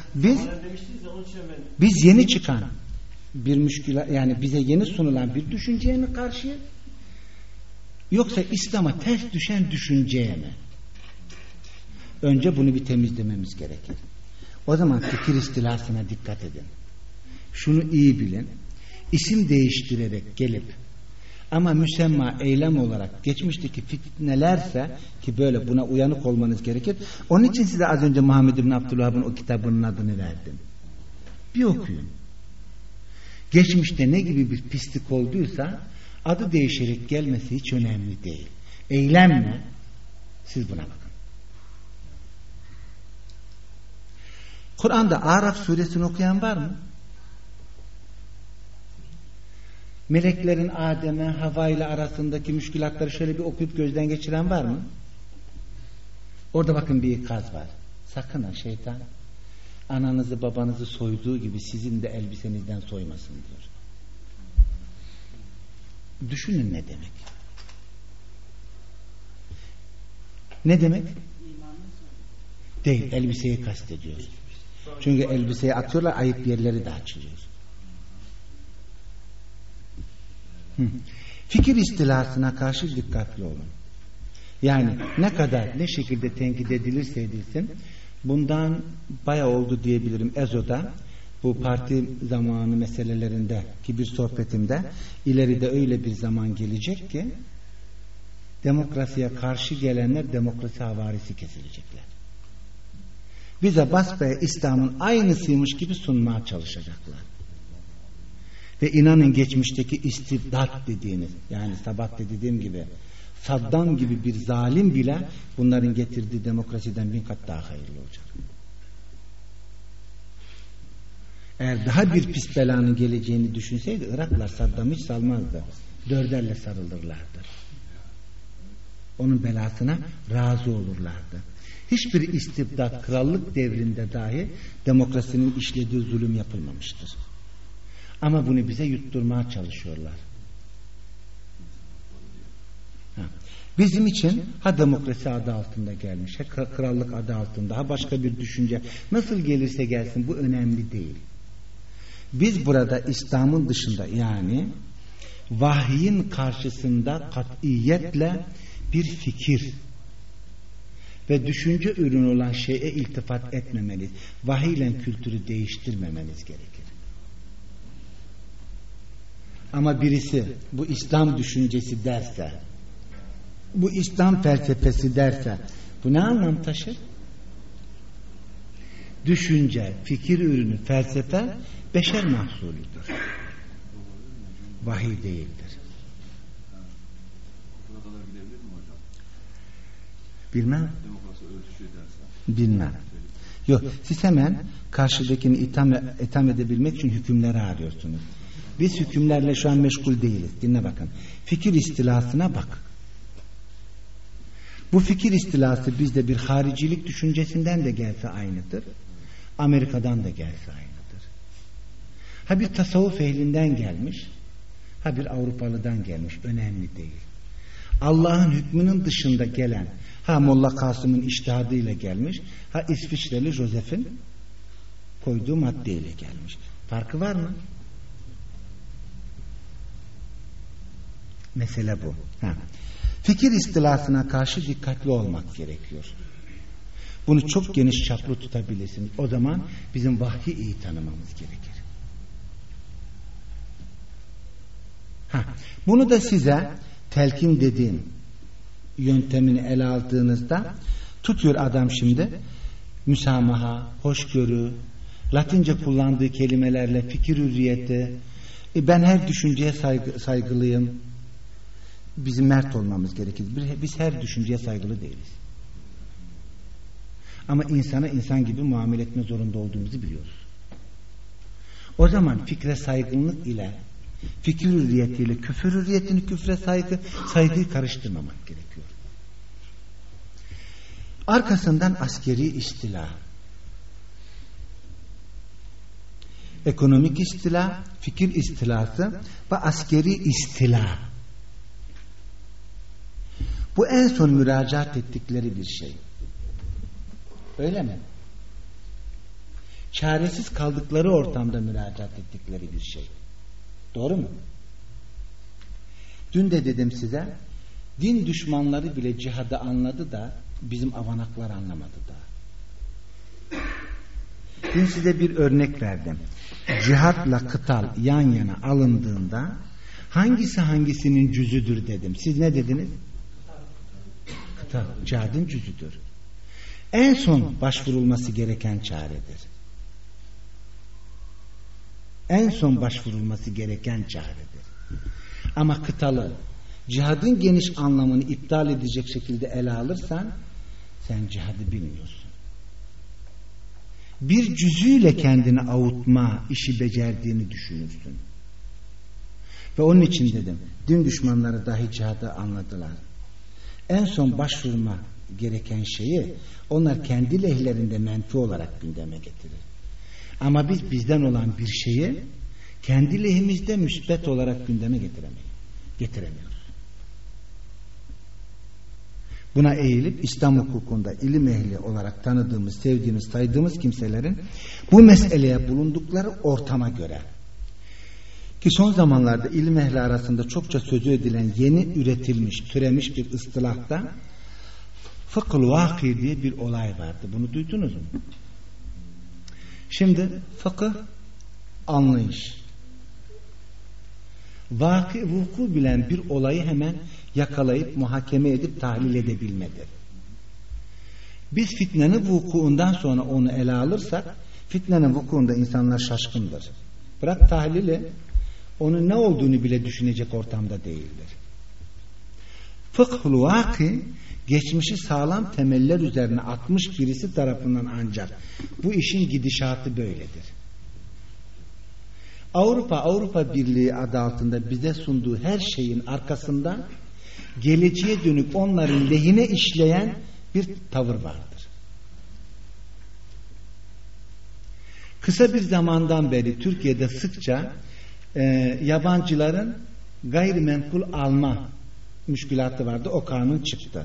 D: Biz yeni çıkan bir müşkülat, yani bize yeni sunulan bir düşünceye mi karşı, yoksa İslam'a ters düşen düşünceye mi? Önce bunu bir temizlememiz gerekir. O zaman fikir istilasına dikkat edin. Şunu iyi bilin. İsim değiştirerek gelip ama müsemma eylem olarak geçmişteki fitnelerse, ki böyle buna uyanık olmanız gerekir. Onun için size az önce Muhammed bin Abdülvahab'ın o kitabının adını verdim. Bir okuyun. Geçmişte ne gibi bir pislik olduysa adı değişerek gelmesi hiç önemli değil. Eylemle siz buna bakın. Kur'an'da Araf suresini okuyan var mı? Meleklerin Adem'e, Havva ile arasındaki müşkülatları şöyle bir okuyup gözden geçiren var mı? Orada bakın bir ikaz var. Sakın ha, şeytan ananızı babanızı soyduğu gibi sizin de elbisenizden soymasın diyor. Düşünün ne demek? Ne demek? Değil, elbiseyi kastediyor. Çünkü elbiseyi atıyorlar, ayıp yerleri de açılıyor. Fikir istilasına karşı dikkatli olun. Yani ne kadar, ne şekilde tenkit edilirse edilsin, bundan bayağı oldu diyebilirim. Ezo'da bu parti zamanı meselelerinde ki bir sohbetimde, ileride öyle bir zaman gelecek ki demokrasiye karşı gelenler demokrasi havarisi kesilecekler. Bize basbaya İslam'ın aynısıymış gibi sunmaya çalışacaklar. Ve inanın geçmişteki istibdat dediğiniz, yani sabah dediğim gibi Saddam gibi bir zalim bile bunların getirdiği demokrasiden 1000 kat daha hayırlı olacak. Eğer daha bir pis belanın geleceğini düşünseydi Iraklar Saddam'ı hiç salmazdı. 4'erle sarılırlardı. Onun belasına razı olurlardı. Hiçbir istibdat krallık devrinde dahi demokrasinin işlediği zulüm yapılmamıştır. Ama bunu bize yutturmaya çalışıyorlar. Bizim için ha demokrasi adı altında gelmiş, ha krallık adı altında, ha başka bir düşünce, nasıl gelirse gelsin bu önemli değil. Biz burada İslam'ın dışında, yani vahyin karşısında katiyetle bir fikir ve düşünce ürünü olan şeye iltifat etmemeliyiz. Vahiyle kültürü değiştirmemeniz gerekir. Ama birisi bu İslam düşüncesi derse, bu İslam felsefesi derse, bu ne anlam taşır? Düşünce, fikir ürünü, felsefe beşer mahsulüdür. Vahiy değildir. Bilmem. Bilmem. Yok, siz hemen karşıdakini itham edebilmek için hükümleri arıyorsunuz. Biz hükümlerle şu an meşgul değiliz. Dinle bakın. Fikir istilasına bak. Bu fikir istilası bizde bir haricilik düşüncesinden de gelse aynıdır. Amerika'dan da gelse aynıdır. Ha bir tasavvuf ehlinden gelmiş, ha bir Avrupalıdan gelmiş. Önemli değil. Allah'ın hükmünün dışında gelen, ha Molla Kasım'ın içtihadıyla gelmiş, ha İsviçreli Joseph'in koyduğu maddeyle gelmiş. Farkı var mı? Mesele bu. Fikir istilasına karşı dikkatli olmak gerekiyor. Bunu çok geniş çaplı tutabilirsiniz. O zaman bizim vahyi iyi tanımamız gerekir. Bunu da size telkin dediğim yöntemini ele aldığınızda tutuyor adam şimdi müsamaha, hoşgörü, Latince kullandığı kelimelerle fikir hürriyeti, ben her düşünceye saygılıyım. Bizim mert olmamız gerekir. Biz her düşünceye saygılı değiliz. Ama insana insan gibi muamele etme zorunda olduğumuzu biliyoruz. O zaman fikre saygınlık ile fikir hürriyetiyle küfür hürriyetini, küfre saygıyı karıştırmamak gerekiyor. Arkasından askeri istila. ekonomik istila, fikir istilası ve askeri istila. Bu en son müracaat ettikleri bir şey. Öyle mi? Çaresiz kaldıkları ortamda müracaat ettikleri bir şey. Doğru mu? Dün de dedim size, din düşmanları bile cihadı anladı da bizim avanaklar anlamadı da. Dün size bir örnek verdim. Cihatla kıtal yan yana alındığında hangisi hangisinin cüzüdür dedim. Siz ne dediniz? Kıtal, cihadın cüzüdür. En son başvurulması gereken çaredir. En son başvurulması gereken çaredir. Ama kıtalı, cihadın geniş anlamını iptal edecek şekilde ele alırsan sen cihadı bilmiyorsun. Bir cüzüyle kendini avutma işi becerdiğini düşünürsün. Ve onun için dedim, din düşmanları dahi cihadı anladılar. En son başvurma gereken şeyi onlar kendi lehlerinde menfi olarak gündeme getirir. Ama biz bizden olan bir şeyi kendi lehimizde müsbet olarak gündeme getiremiyoruz. Buna eğilip İslam hukukunda ilim ehli olarak tanıdığımız, sevdiğimiz, saydığımız kimselerin bu meseleye bulundukları ortama göre, ki son zamanlarda ilim ehli arasında çokça sözü edilen yeni üretilmiş, türemiş bir ıstılahta fıkh-ı vaki diye bir olay vardı. Bunu duydunuz mu? Şimdi fıkıh anlayış, vuku bilen bir olayı hemen yakalayıp muhakeme edip tahlil edebilmedir. Biz fitnenin vukuundan sonra onu ele alırsak fitnenin vukuunda insanlar şaşkındır. Bırak tahlili, onun ne olduğunu bile düşünecek ortamda değildir. Fıkhul vaki geçmişi sağlam temeller üzerine atmış birisi tarafından ancak bu işin gidişatı böyledir. Avrupa Birliği adı altında bize sunduğu her şeyin arkasında geleceğe dönük onların lehine işleyen bir tavır vardır. Kısa bir zamandan beri Türkiye'de sıkça yabancıların gayrimenkul alma müşkülatı vardı. O kanun çıktı.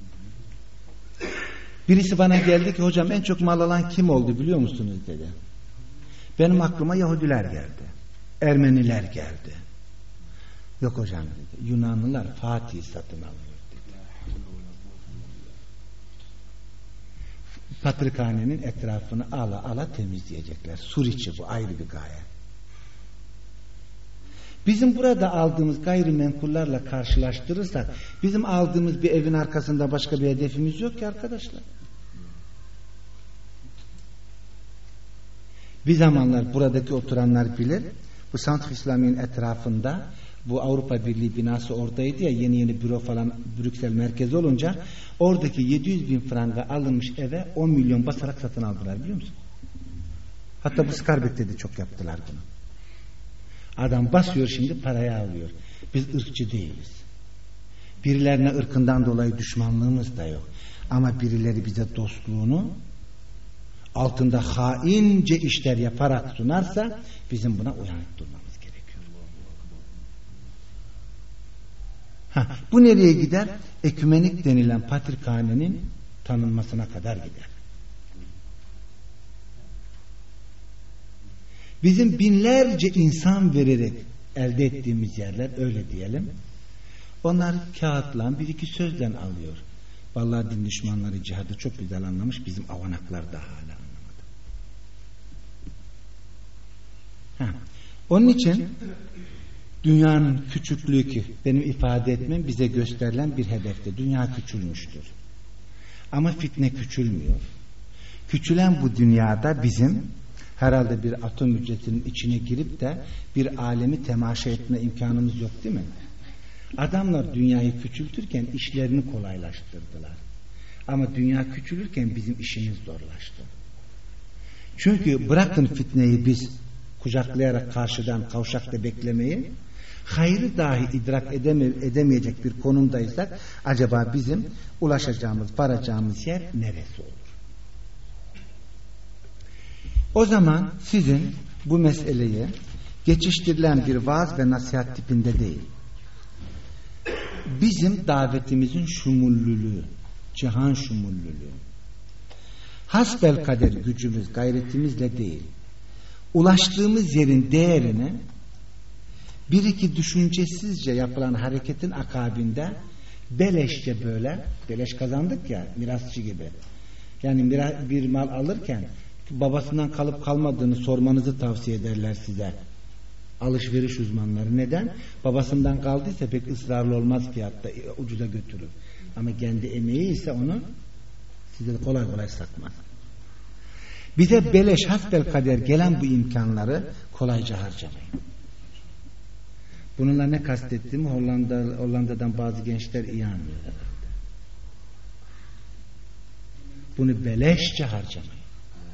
D: Birisi bana geldi ki hocam en çok mal alan kim oldu biliyor musunuz dedi. Benim aklıma Yahudiler geldi. Ermeniler geldi. Yok hocam dedi. Yunanlılar Fatih'i satın alıyor dedi. Patrikhanenin etrafını ala temizleyecekler. Suriçi bu ayrı bir gaye. Bizim burada aldığımız gayrimenkullarla karşılaştırırsak bizim aldığımız bir evin arkasında başka bir hedefimiz yok ki arkadaşlar. Bir zamanlar buradaki oturanlar bilir, bu Centre İslami'nin etrafında bu Avrupa Birliği binası oradaydı ya, yeni büro falan Brüksel merkezi olunca oradaki 700.000 franga alınmış eve 10 milyon basarak satın aldılar biliyor musun? Hatta bu Skarbek'te de çok yaptılar bunu. Adam basıyor şimdi parayı alıyor. Biz ırkçı değiliz. Birilerine ırkından dolayı düşmanlığımız da yok. Ama birileri bize dostluğunu altında haince işler yaparak sunarsa bizim buna uyanık durmamız gerekiyor. Bu nereye gider? Ekümenik denilen patrikhanenin tanınmasına kadar gider. Bizim binlerce insan vererek elde ettiğimiz yerler öyle diyelim. Onlar kağıtla bir iki sözden alıyor. Vallahi din düşmanları cihadı çok güzel anlamış. Bizim avanaklar da hala anlamadı. Onun için dünyanın küçüklüğü ki benim ifade etmem bize gösterilen bir hedefte. Dünya küçülmüştür. Ama fitne küçülmüyor. Küçülen bu dünyada bizim herhalde bir atom hücresinin içine girip de bir alemi temaşa etme imkanımız yok değil mi? Adamlar dünyayı küçültürken işlerini kolaylaştırdılar. Ama dünya küçülürken bizim işimiz zorlaştı. Çünkü bırakın fitneyi biz kucaklayarak karşıdan kavşakta beklemeyi, hayrı dahi idrak edemeyecek bir konumdaysak acaba bizim ulaşacağımız, varacağımız yer neresi olur? O zaman sizin bu meseleyi geçiştirilen bir vaaz ve nasihat tipinde değil, bizim davetimizin şumullülüğü, cihan şumullülüğü, hasbelkader gücümüz, gayretimizle değil, ulaştığımız yerin değerini bir iki düşüncesizce yapılan hareketin akabinde beleşçe, böyle beleş kazandık ya, mirasçı gibi. Yani bir mal alırken babasından kalıp kalmadığını sormanızı tavsiye ederler size. Alışveriş uzmanları. Neden? Babasından kaldıysa pek ısrarlı olmaz fiyatta, ucuza götürür. Ama kendi emeği ise onu size kolay kolay satmaz. Bize beleş hasbelkader gelen bu imkanları kolayca harcamayın. Bununla ne kastettiğimi Hollanda'dan bazı gençler iyi anlıyor. Bunu beleşçe harcamayın.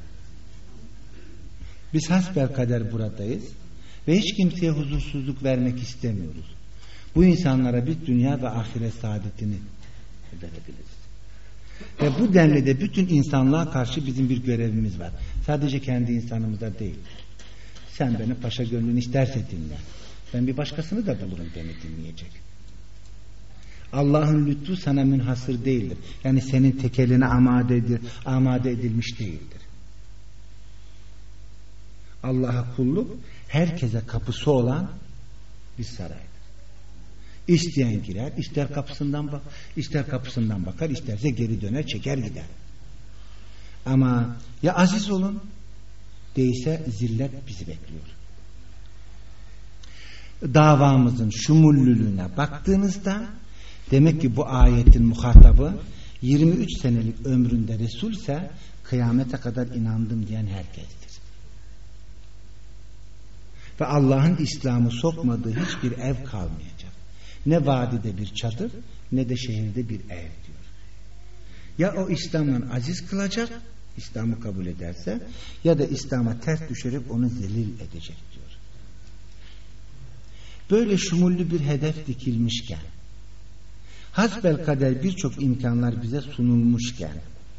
D: Biz hasbelkader buradayız ve hiç kimseye huzursuzluk vermek istemiyoruz. Bu insanlara biz dünya ve ahiret saadetini verebiliriz. Ve bu denli de bütün insanlığa karşı bizim bir görevimiz var. Sadece kendi insanımıza değil. Sen beni paşa gönlün isterse dinle. Ben bir başkasını da bulurum beni dinleyecek. Allah'ın lütfu sana münhasır değildir. Yani senin tekeline amade edilmiş değildir. Allah'a kulluk herkese kapısı olan bir saraydır. İsteyen girer, ister kapısından bakar, isterse geri döner, çeker gider. Ama ya aziz olun, değilse zillet bizi bekliyor. Davamızın şumullülüğüne baktığınızda demek ki bu ayetin muhatabı 23 senelik ömründe Resul ise kıyamete kadar inandım diyen herkestir. Ve Allah'ın İslam'ı sokmadığı hiçbir ev kalmayacak. Ne vadide bir çadır, ne de şehirde bir ev diyor. Ya o İslam'la aziz kılacak, İslam'ı kabul ederse, ya da İslam'a ters düşerek onu zelil edecek diyor. Böyle şumullü bir hedef dikilmişken, hasbelkader birçok imkanlar bize sunulmuşken,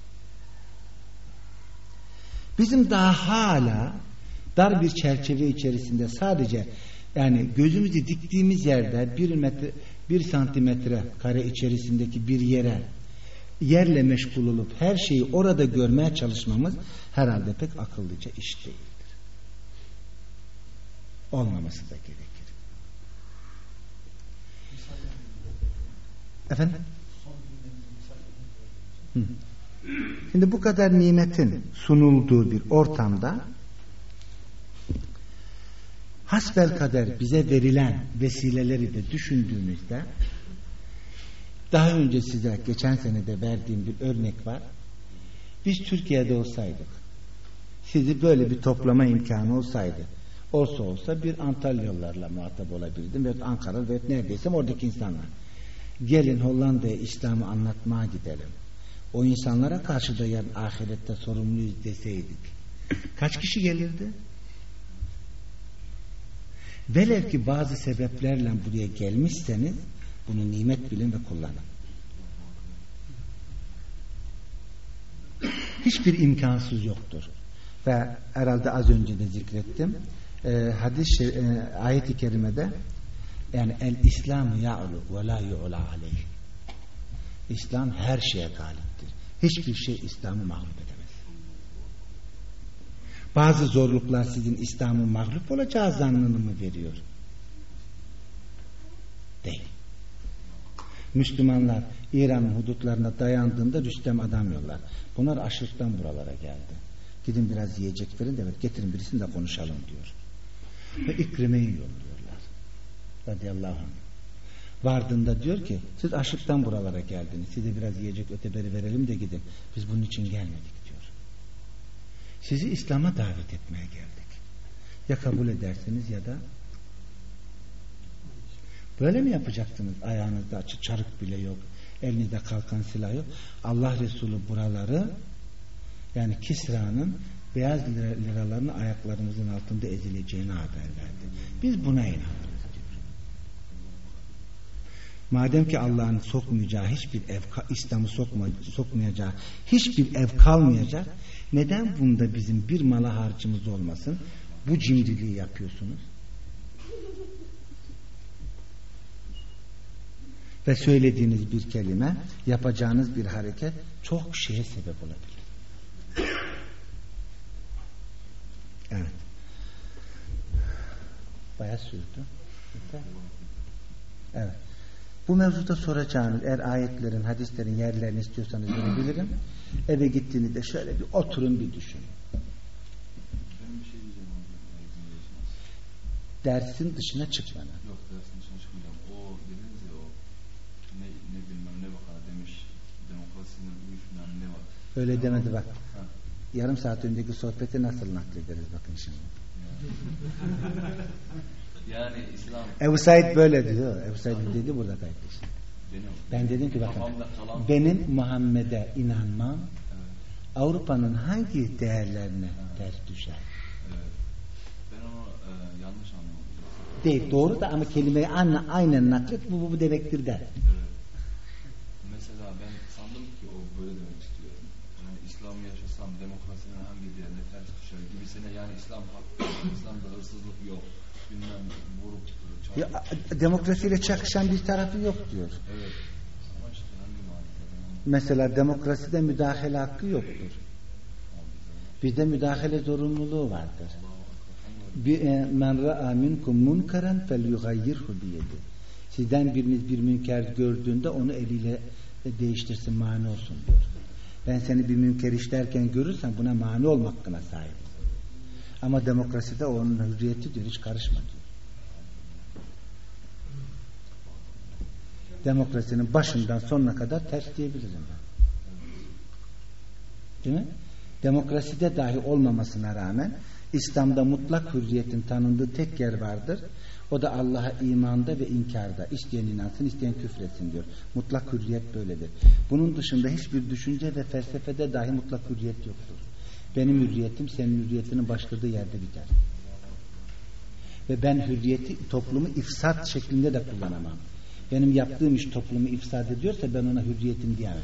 D: bizim daha hala dar bir çerçeve içerisinde sadece, yani gözümüzü diktiğimiz yerde bir santimetre kare içerisindeki bir yerle meşgul olup her şeyi orada görmeye çalışmamız herhalde pek akıllıca iş değildir. Olmaması da gerekir. Efendim? Şimdi bu kadar nimetin sunulduğu bir ortamda hasbelkader bize verilen vesileleri de düşündüğümüzde, daha önce size geçen sene de verdiğim bir örnek var. Biz Türkiye'de olsaydık, sizi böyle bir toplama imkanı olsaydı, olsa bir Antalyalılarla muhatap olabilirdim ve Ankara ve neredeyse oradaki insanlar. Gelin Hollanda'ya İslam'ı anlatmaya gidelim. O insanlara karşı da yarın ahirette sorumluyuz deseydik, kaç kişi gelirdi? Velev ki bazı sebeplerle buraya gelmişseniz bunu nimet bilin ve kullanın. Hiçbir imkansız yoktur. Ve herhalde az önce de zikrettim. Ayet-i kerimede, yani el-İslam ya'lu ve la yu'la aleyh. İslam her şeye galiptir. Hiçbir şey İslam'ı mağlup edemez. Bazı zorluklar sizin İslam'ın mağlup olacağı zannını mı veriyor? Değil. Müslümanlar İran'ın hudutlarına dayandığında Rüstem adam yollar. Bunlar açlıktan buralara geldi. Gidin biraz yiyecek verin de getirin birisini de konuşalım diyor. Ve İkrime'yi yolluyorlar. Radıyallahu anh. Vardığında diyor ki siz açlıktan buralara geldiniz. Size biraz yiyecek öteberi verelim de gidin. Biz bunun için gelmedik diyor. Sizi İslam'a davet etmeye geldik. Ya kabul ederseniz ya da böyle mi yapacaksınız? Ayağınızda açık çarık bile yok. Elinizde kalkan silah yok. Allah Resulü buraları, yani Kisra'nın beyaz liralarını ayaklarımızın altında ezileceğini haber verdi. Biz buna inandık diyor. Madem ki Allah'ın sokmayacağı hiçbir ev, İslam'ı sokmayacağı hiçbir ev kalmayacak, neden bunda bizim bir mala harcımız olmasın? bu cimriliği yapıyorsunuz? Ve söylediğiniz bir kelime, yapacağınız bir hareket çok şeye sebep olabilir. Evet. Bayağı sürdü. Evet. Bu mevzuda soracağınız, eğer ayetlerin, hadislerin yerlerini istiyorsanız verebilirim. Eve gittiğinizde şöyle bir oturun, bir düşünün. Dersin dışına çıkmadan.
C: Yok, dersin dışına çıkmayacağım. O dediniz ya, o ne bilmem ne bakar demiş, demokrasinin uyuşmayan ne var?
D: Öyle demedi bak. Ha. Yarım saat önceki sohbeti nasıl naklederiz bakın şimdi.
C: Yani İslam.
D: Ebu Said böyle diyor. Ebu Said dedi burada kardeşim. Ben dedim ki bakın, benim Muhammed'e inanmam, evet, Avrupa'nın hangi değerlerine ters düşer?
C: Evet. Ben onu yanlış anladım.
D: Değil, doğru da ama kelimeyi aynen naklet, bu demektir der.
C: Evet. Mesela ben sandım ki o böyle demek istiyor. Yani İslam'ı yaşasam demokrasinin hangi değerine ters düşer gibisine, yani İslam hakkı, İslam'da hırsızlık yok. Bilmem vurup çarpıp.
D: Demokrasiyle çakışan bir tarafı yok diyor.
C: Evet. Ama işte hangi manada?
D: Mesela demokraside müdahale hakkı yoktur. Bizde müdahale zorunluluğu vardır. Men ra'a minkum munkaran felyughayyirhu biyedi. Sizden biriniz bir münker gördüğünde onu eliyle değiştirsin, mani olsun diyor. Ben seni bir münker işlerken görürsem buna mani olma hakkına sahip. Ama demokraside onun hürriyeti diyor, hiç karışma diyor. Demokrasinin başından sonuna kadar ters diyebilirim ben. Değil mi? Demokraside dahi olmamasına rağmen İslam'da mutlak hürriyetin tanındığı tek yer vardır. O da Allah'a imanda ve inkarda. İsteyen inansın, isteyen küfretsin diyor. Mutlak hürriyet böyledir. Bunun dışında hiçbir düşünce ve felsefede dahi mutlak hürriyet yoktur. Benim hürriyetim senin hürriyetinin başladığı yerde biter. Ve ben hürriyeti, toplumu ifsat şeklinde de kullanamam. Benim yaptığım iş toplumu ifsad ediyorsa ben ona hürriyetim diyemem.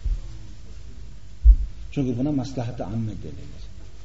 D: Çünkü buna maslahat-ı amme denilir.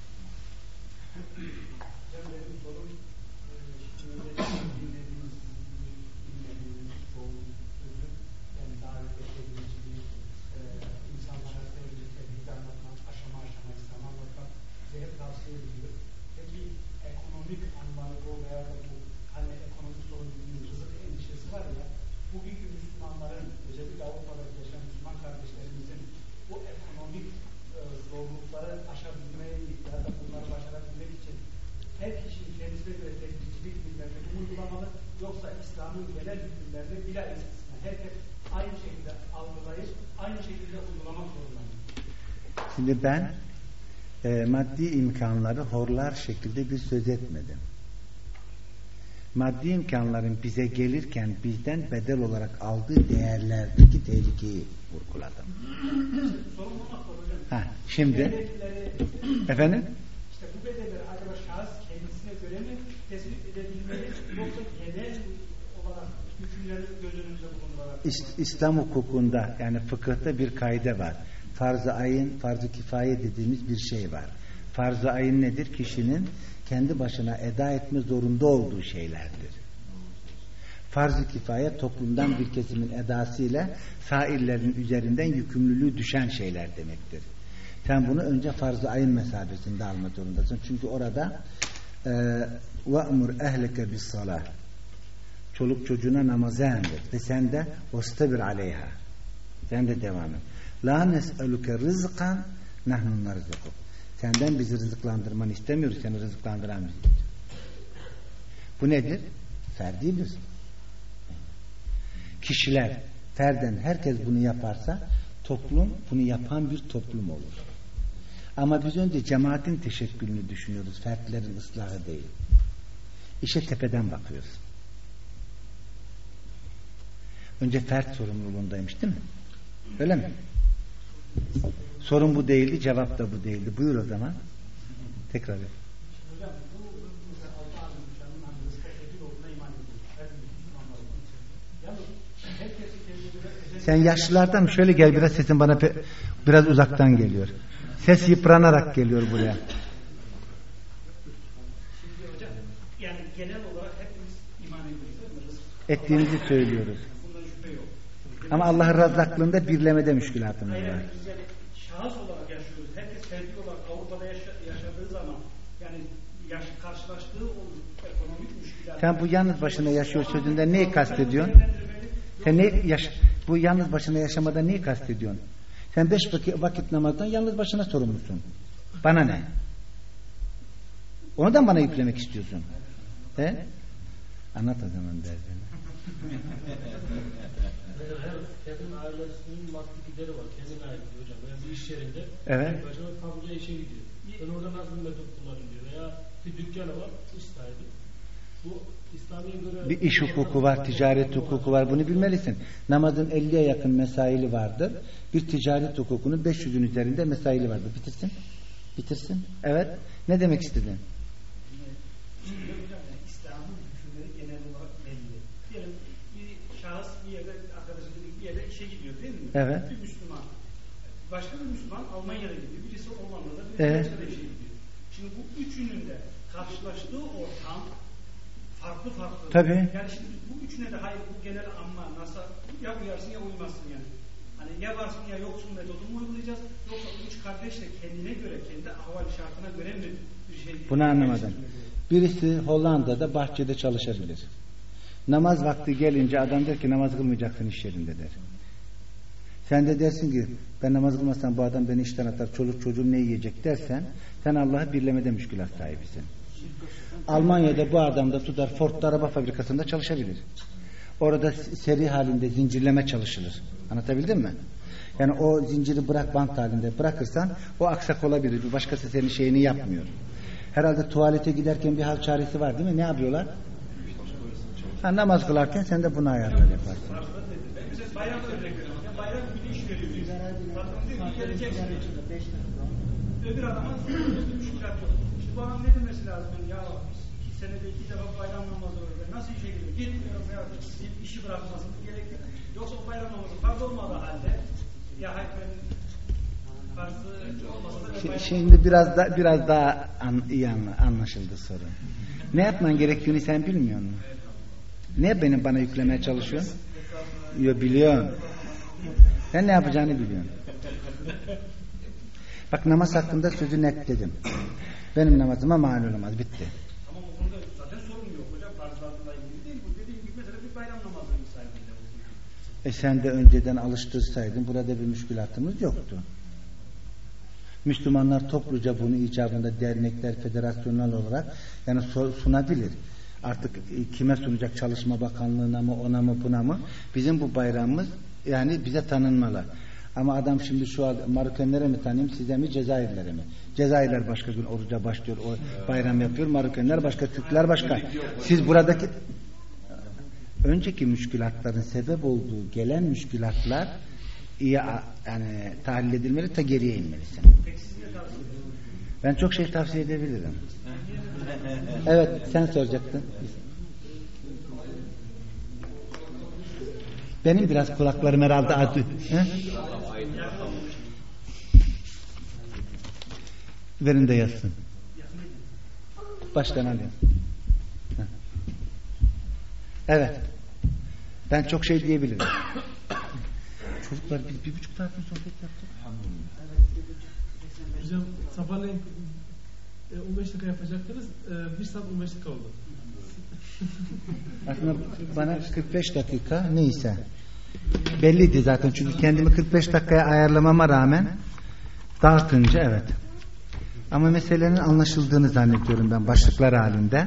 D: Şimdi ben maddi imkanları horlar şekilde bir söz etmedim. Maddi imkanların bize gelirken bizden bedel olarak aldığı değerlerdeki tehlikeyi vurguladım. Şimdi efendim?
B: İşte bu bedeller acaba şahıs kendisine göre mi tespit edebilmeli, yoksa genel olarak hükümleri göz önünde bulundurarak?
D: İslam hukukunda, yani fıkıhta bir kaide var. Farz-ı ayın, farz-ı kifaye dediğimiz bir şey var. Farz-ı ayın nedir? Kişinin kendi başına eda etme zorunda olduğu şeylerdir. Farz-ı kifaye toplumdan bir kesimin edasıyla sairlerin üzerinden yükümlülüğü düşen şeyler demektir. Sen bunu önce farz-ı ayın mesabesinde almak zorundasın. Çünkü orada وَأْمُرْ اَهْلَكَ بِالصَّلَاةِ çoluk çocuğuna namazı emret ve sen de وَاسْتَبِرْ عَلَيْهَا sen de devam et. La nes'eluke rızkan nahnu narzukuk. Senden bizi rızıklandırmanı istemiyoruz, seni rızıklandıran biziz. Bu nedir? Ferdi bir. Kişiler, ferden herkes bunu yaparsa toplum bunu yapan bir toplum olur. Ama biz önce cemaatin teşekkülünü düşünüyoruz, fertlerin ıslahı değil. İşe tepeden bakıyoruz. Önce fert sorumluluğundaymış değil mi? Öyle mi? Sorun bu değildi, cevap da bu değildi. Buyur o zaman. Tekrar et. Sen yaşlılardan şöyle gel, biraz sesin bana biraz uzaktan geliyor. Ses yıpranarak geliyor buraya. ettiğimizi söylüyoruz.
B: Bundan şüphe yok.
D: Ama Allah'ın razzaklığında birlemede müşkülatımız
B: Hayır,
D: var.
B: biz yani şahıs olarak yaşıyoruz. Herkes ferdi olarak Avrupa'da yaşadığı zaman yani karşılaştığı o ekonomik müşkülat.
D: Sen bu yalnız başına yaşıyor sözünden neyi kastediyorsun? Sen bu yalnız başına yaşamada neyi kastediyorsun? Sen 5 vakit namazdan yalnız başına sorumlusun. Bana ne? Onu da bana yüklemek istiyorsun. He? Anlat o zaman derdini.
E: Kendi ailesinin maddi gideri var. Kendine ait diyor hocam. Yani bir iş yerinde.
D: Evet.
E: Başına fabrikaya işe gidiyor. Ben orada nasıl bir metot kullanayım diyor. Veya bir dükkanı var. İş sahibi. Bu İslamiye göre
D: Bir iş hukuku var, ticaret hukuku var. Bunu bilmelisin. Namazın 50'ye yakın mesaili vardır. Bir ticaret hukukunun 500'ün üzerinde mesaili vardır. Bitirsin. Bitirsin. Evet. Ne demek istedin?
B: İslam'ın hükümleri genel olarak belli. Diyelim bir şahıs bir yerde, arkadaşım dedik bir yere işe gidiyor değil mi?
D: Evet.
B: Bir Müslüman. Başka bir Müslüman Almanya'da gidiyor. Birisi Hollanda'da, birisi
D: Evet.
B: Rusya'da işe gidiyor. Şimdi bu üçünün de karşılaştığı ortam farklı.
D: Tabii.
B: Yani şimdi bu üçüne de hayır bu genel amma nasıl ya uyarsın ya uymazsın yani. Hani ya varsın ya yoksun metodunu mu uygulayacağız? Yoksa bu üç kardeş de kendine göre, kendi ahval şartına göre mi bir şey?
D: Bunu anlamadım. Birisi Hollanda'da bahçede çalışabilir. Namaz vakti gelince adam der ki namaz kılmayacaksın iş yerinde der. Sen de dersin ki ben namaz kılmazsam bu adam beni işten atar, çoluk çocuğum ne yiyecek dersen sen Allah'ı birlemede müşkülat sahibisin. Almanya'da bu adam da tutar Ford'da araba fabrikasında çalışabilir. Orada seri halinde zincirleme çalışılır. Anlatabildim mi? Yani o zinciri bant halinde bırakırsan o aksak olabilir. Bir başkası senin şeyini yapmıyor. Herhalde tuvalete giderken bir hal çaresi var değil mi? Ne yapıyorlar? Namaz kılarken sen de bunu ayarlar yaparsın.
B: Mesela bayram örnek veriyorum. Yani bayram günü iş veriyor. Patron diyor ki geleceksin. Öbür adama bir müşkilat yok. İşte bu adam ne demesi lazım? Yani ya biz 2 senede 2 defa bayram namazı var. Nasıl işe gidiyor? Gitmiyorum ya. İşi bırakmasın gerekli. Yoksa o bayram namazı farz olmadığı halde ya hayır ben farzı olmasa da
D: Şimdi biraz daha iyi anlaşıldı soru. Ne yapman gerektiğini sen bilmiyor musun? Ne bana yüklemeye çalışıyorsun? Yo, biliyorum. Sen ne yapacağını biliyorsun. Bak namaz hakkında sözü net dedim. Benim namazıma mani olamaz. Bitti.
B: ama bu konuda zaten sorun yok hocam. Farzlarla ilgili değil. Bu dediğim gibi mesela bir bayram namazı misalinde.
D: Sen de önceden alıştırsaydın burada bir müşkülatımız yoktu. Müslümanlar topluca bunu icabında dernekler, federasyonel olarak yani sunabilir. Artık kime sunacak? Çalışma Bakanlığı'na mı, ona mı, buna mı? Bizim bu bayramımız yani bize tanınmalı. Ama adam şimdi şu an Marokenlere mi tanıyayım, size mi, Cezayirlere mi? Cezayirler başka gün oruca başlıyor, o bayram yapıyor. Marokenler başka, Türkler başka. Siz buradaki önceki müşkülatların sebep olduğu gelen müşkülatlar iyi yani tahlil edilmeli, ta geriye inmelisin. Ben çok şey tavsiye edebilirim. Evet, sen soracaktın. Benim biraz kulaklarım herhalde acı. Verin de yazsın. Baştan alayım. Evet. Ben çok şey diyebilirim. Çocuklar biz 1,5 saat sohbet yaptık.
E: hocam sabahleyin 15 dakika yapacaktınız. 1 saat 15 dakika oldu.
D: Aslında bana 45 dakika neyse. Belliydi zaten çünkü kendimi 45 dakikaya ayarlamama rağmen dağıtınca evet. Ama meselenin anlaşıldığını zannediyorum ben başlıklar halinde.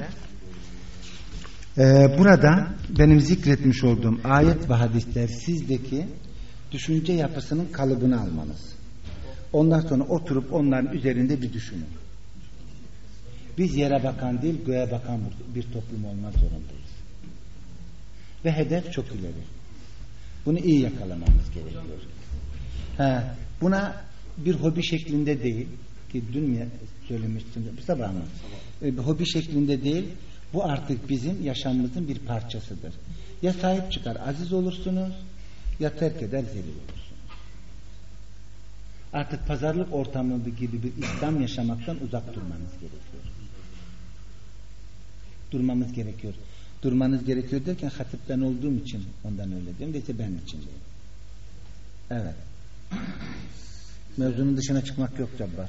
D: Burada benim zikretmiş olduğum ayet ve hadisler sizdeki düşünce yapısının kalıbını almanız. Ondan sonra oturup onların üzerinde bir düşünün. Biz yere bakan değil göğe bakan bir toplum olmak zorundayız. Ve hedef çok ileri. Bunu iyi yakalamamız gerekiyor. Buna bir hobi şeklinde değil ki dün mü söylemiştim sabah mı? Hobi şeklinde değil, bu artık bizim yaşamımızın bir parçasıdır. Ya sahip çıkar aziz olursunuz ya terk eder zelil olursunuz. Artık pazarlık ortamı gibi bir İslam yaşamaktan uzak durmanız gerekiyor. Durmamız gerekiyor. Durmanız gerekiyor derken hatip ben olduğum için ondan öyle diyorum. Deyse ben için değil. Evet. Mevzunun dışına çıkmak yok Cabbar.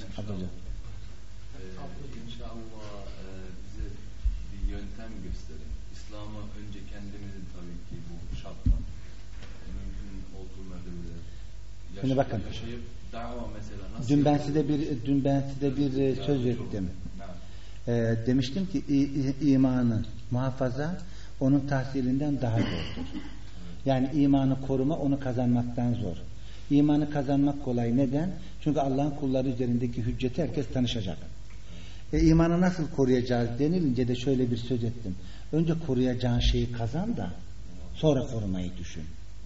C: İnşallah bize bir yöntem gösterin. İslam'ı önce kendimizin tabii ki bu şartla mümkün olduğu mertebede
D: Şimdi bakın.
C: Yaşayıp dava mesela nasıl
D: Dün ben size bir söz ettim. Demiştim ki imanı muhafaza onun tahsilinden daha zordur. Yani imanı koruma onu kazanmaktan zor. İmanı kazanmak kolay. Neden? Çünkü Allah'ın kulları üzerindeki hücceti herkes tanışacak. İmanı nasıl koruyacağız denilince de şöyle bir söz ettim. Önce koruyacağın şeyi kazan da sonra korumayı düşün.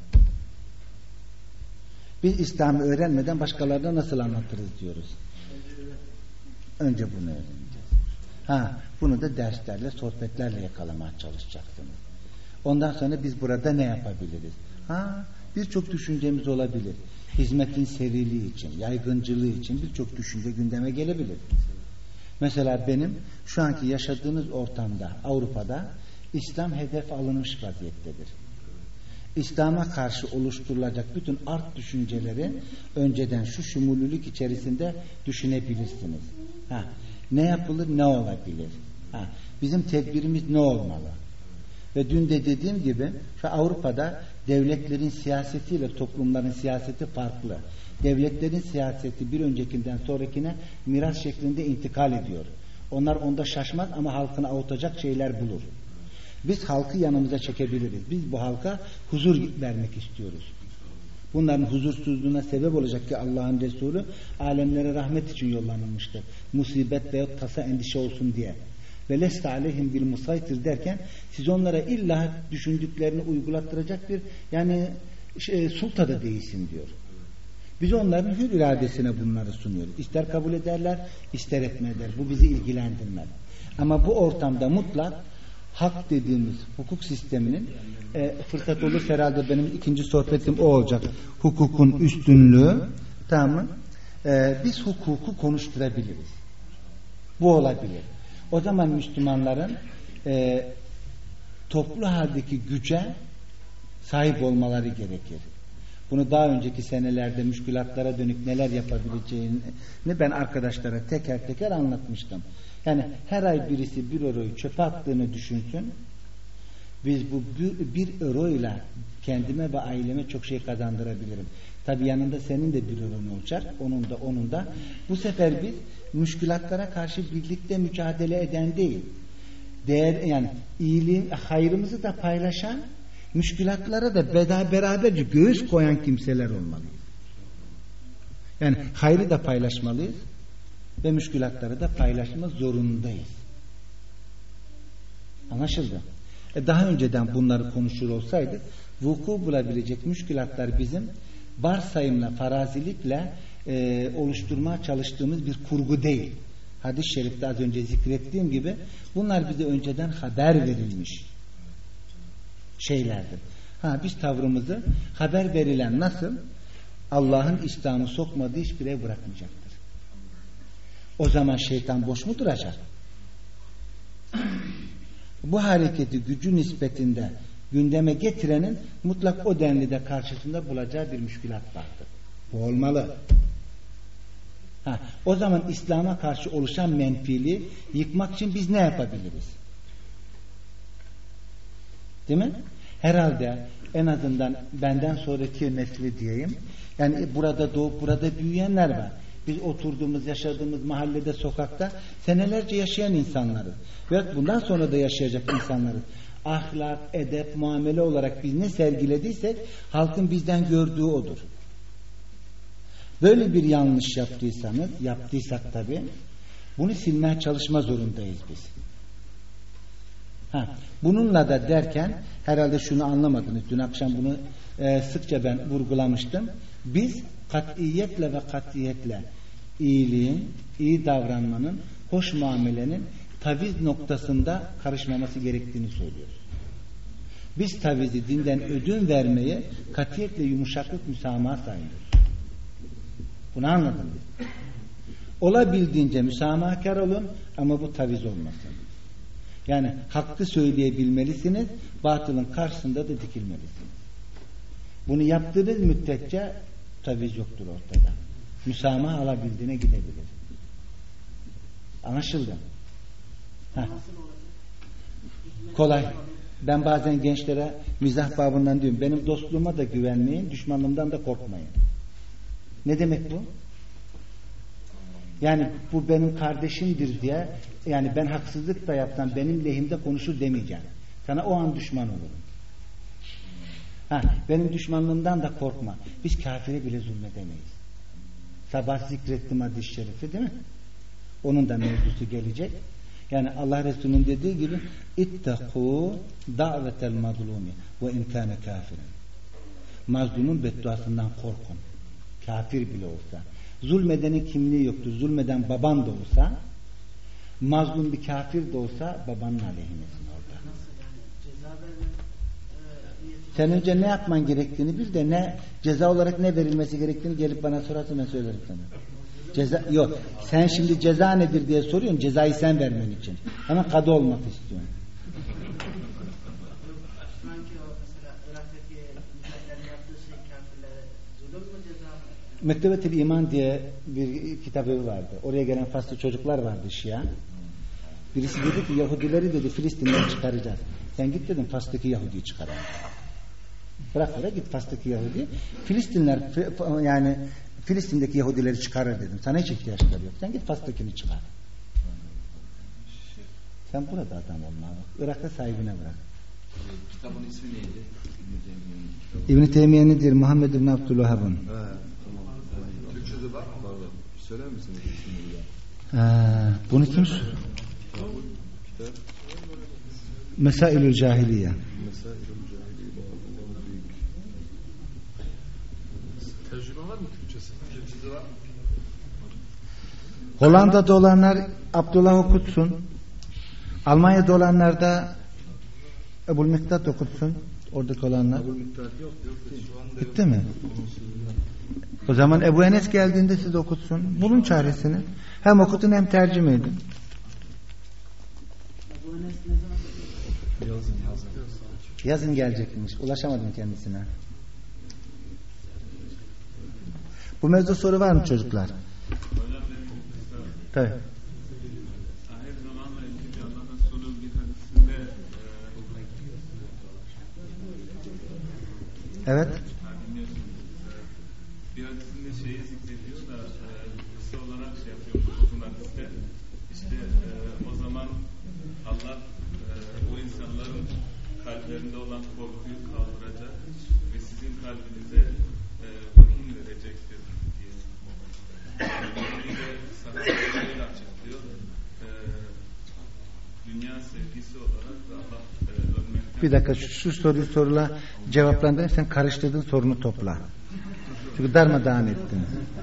D: Biz İslam'ı öğrenmeden başkalarına nasıl anlatırız diyoruz. Önce bunu öğreneceğiz. Bunu da derslerle, sohbetlerle yakalamaya çalışacaksınız. Ondan sonra biz burada ne yapabiliriz? Birçok düşüncemiz olabilir. Hizmetin seriliği için, yaygıncılığı için birçok düşünce gündeme gelebilir. Mesela benim şu anki yaşadığınız ortamda, Avrupa'da İslam hedef alınmış vaziyettedir. İslam'a karşı oluşturulacak bütün art düşünceleri önceden şu şumulülük içerisinde düşünebilirsiniz. Ne yapılır, ne olabilir? Bizim tedbirimiz ne olmalı? Ve dün de dediğim gibi şu Avrupa'da devletlerin siyasetiyle toplumların siyaseti farklı. Devletlerin siyaseti bir öncekinden sonrakine miras şeklinde intikal ediyor. Onlar onda şaşmaz ama halkını avutacak şeyler bulur. Biz halkı yanımıza çekebiliriz. Biz bu halka huzur vermek istiyoruz. Bunların huzursuzluğuna sebep olacak ki Allah'ın Resulü alemlere rahmet için yollanılmıştır. Musibet veyahut tasa endişe olsun diye. Ve leste aleyhim bil musaytir derken siz onlara illa düşündüklerini uygulattıracak bir sultada değilsin diyor. Biz onların hür iradesine bunları sunuyoruz. İster kabul ederler, ister etmezler. Bu bizi ilgilendirmez. Ama bu ortamda mutlak hak dediğimiz hukuk sisteminin fırsat olursa herhalde benim ikinci sohbetim o olacak. Hukukun üstünlüğü, tamam mı? Biz hukuku konuşturabiliriz. Bu olabilir. O zaman Müslümanların toplu haldeki güce sahip olmaları gerekir. Bunu daha önceki senelerde müşkülatlara dönük neler yapabileceğini ben arkadaşlara teker teker anlatmıştım. Yani her ay birisi 1 euroyu çöpe attığını düşünsün. Biz bu 1 euroyla kendime ve aileme çok şey kazandırabilirim. Tabi yanında senin de 1 euron olacak. Onun da. Bu sefer biz müşkülatlara karşı birlikte mücadele eden değil. İyiliğin, hayrımızı da paylaşan, müşkülatlara da beraberce göğüs koyan kimseler olmalıyız. Yani hayrı da paylaşmalıyız ve müşkülatları da paylaşma zorundayız. Anlaşıldı? Daha önceden bunları konuşur olsaydık vuku bulabilecek müşkülatlar bizim varsayımla, farazilikle oluşturmaya çalıştığımız bir kurgu değil. Hadis-i şerifte az önce zikrettiğim gibi bunlar bize önceden haber verilmiş şeylerdir. Biz tavrımızı haber verilen nasıl? Allah'ın İslam'ı sokmadığı hiçbir ev bırakmayacaktır. O zaman şeytan boş mu duracak? Bu hareketi gücü nispetinde gündeme getirenin mutlak o denli de karşısında bulacağı bir müşkülat vardır. Bu olmalı. O zaman İslam'a karşı oluşan menfiliği yıkmak için biz ne yapabiliriz? Değil mi? Herhalde en azından benden sonraki nesli diyeyim. Yani burada doğup burada büyüyenler var. Biz oturduğumuz, yaşadığımız mahallede, sokakta senelerce yaşayan insanlarız. Ve bundan sonra da yaşayacak insanlarız. Ahlak, edep, muamele olarak biz ne sergilediysek halkın bizden gördüğü odur. Böyle bir yanlış yaptıysak tabii bunu silmeye çalışma zorundayız biz. Bununla da derken herhalde şunu anlamadınız. Dün akşam bunu sıkça ben vurgulamıştım. Biz katiyetle iyiliğin, iyi davranmanın, hoş muamelenin taviz noktasında karışmaması gerektiğini söylüyoruz. Biz tavizi dinden ödün vermeyi katiyetle yumuşaklık müsamaha sayıyoruz. Bunu anladınız. Olabildiğince müsamahakar olun ama bu taviz olmasın. Yani hakkı söyleyebilmelisiniz, batılın karşısında da dikilmelisiniz. Bunu yaptığınız müddetçe taviz yoktur ortada. Müsamaha alabildiğine gidebilir. Anlaşıldı. Kolay. Ben bazen gençlere mizah babından diyorum, benim dostluğuma da güvenmeyin, düşmanlığımdan da korkmayın. Ne demek bu? Yani bu benim kardeşimdir diye, yani ben haksızlık da yapsam benim lehimde konuşur demeyeceğim. Sana o an düşman olurum. Benim düşmanlığımdan da korkma. Biz kafire bile zulmedemeyiz. Sabah zikrettim hadis-i şerifi, değil mi? Onun da mevzusu gelecek. Yani Allah Resulü'nün dediği gibi İttakû da'vetel mazlumi ve imkâne kafirin. Mazlumun bedduasından korkun. Kafir bile olsa. Zulmedenin kimliği yoktur. Zulmeden baban da olsa, mazlum bir kafir de olsa babanın aleyhinesin orada. Sen önce ne yapman gerektiğini bil de ne ceza olarak ne verilmesi gerektiğini gelip bana sorarsan ben söylerim sana. Ceza yok. Sen şimdi ceza nedir diye soruyorsun. Cezayı sen vermen için. Ama kadı olmak istiyorsun.
F: Sanki o mesela Irak'taki mücahitlerin yaptığı şey kafirlere zulüm mü ceza mı?
D: Mektebetil İman diye bir kitabı vardı. Oraya gelen Faslı çocuklar vardı Şia. Birisi dedi ki Yahudileri dedi Filistin'den çıkaracağız. Sen git dedim Fas'taki Yahudi'yi çıkar. Bırak oraya git Fas'taki Yahudi. Filistinler yani Filistin'deki Yahudileri çıkarır dedim. Sana hiç ihtiyaçları yok. Sen git Fas'takini çıkar. Sen burada adam olmalı. Irak'ta sahibine bırak.
C: Kitabın ismi neydi?
D: İbn-i Teymiye nedir? Muhammed ibn Abdülvahhab'ın.
C: Türkçe'de var mı? Söyler misiniz ismini?
D: Bunu kim? Mesailül Cahiliye.
C: Tercüme var mı Türkçesi? Türkçesi var mı?
D: Hollanda'da olanlar Abdullah okutsun. Almanya'da olanlar da Ebul Miktat okutsun. Oradaki olanlar.
C: Ebul Miktat yok.
D: Bitti mi? O zaman Ebu Enes geldiğinde siz okutsun. Bulun çaresini. Hem okutun hem tercüme edin.
F: Ebu Enes ne zaman?
D: Yazın gelecekmiş. Ulaşamadım kendisine. Bu mevzu soru var mı çocuklar? Tabii.
G: Ahir zamanla ilgili Allah'ın Resulü bir hadisinde
D: Evet.
G: dinliyorsunuz. Bir hadisinde şeyi zikrediyor da kısa olarak şey yapıyor uzun hadiste. İşte o zaman Allah o insanların kalplerinde olan korkuyu kaldıracak ve sizin kalbinize vahiy verecektir diye. Bir de sahabeleri açıklıyor. Dünya sevgisi olarak da Allah ölmekten...
D: Bir dakika şu soruyu sorula cevaplandırayım. Sen karıştırdığın sorunu topla. Çünkü darmadağın ettin.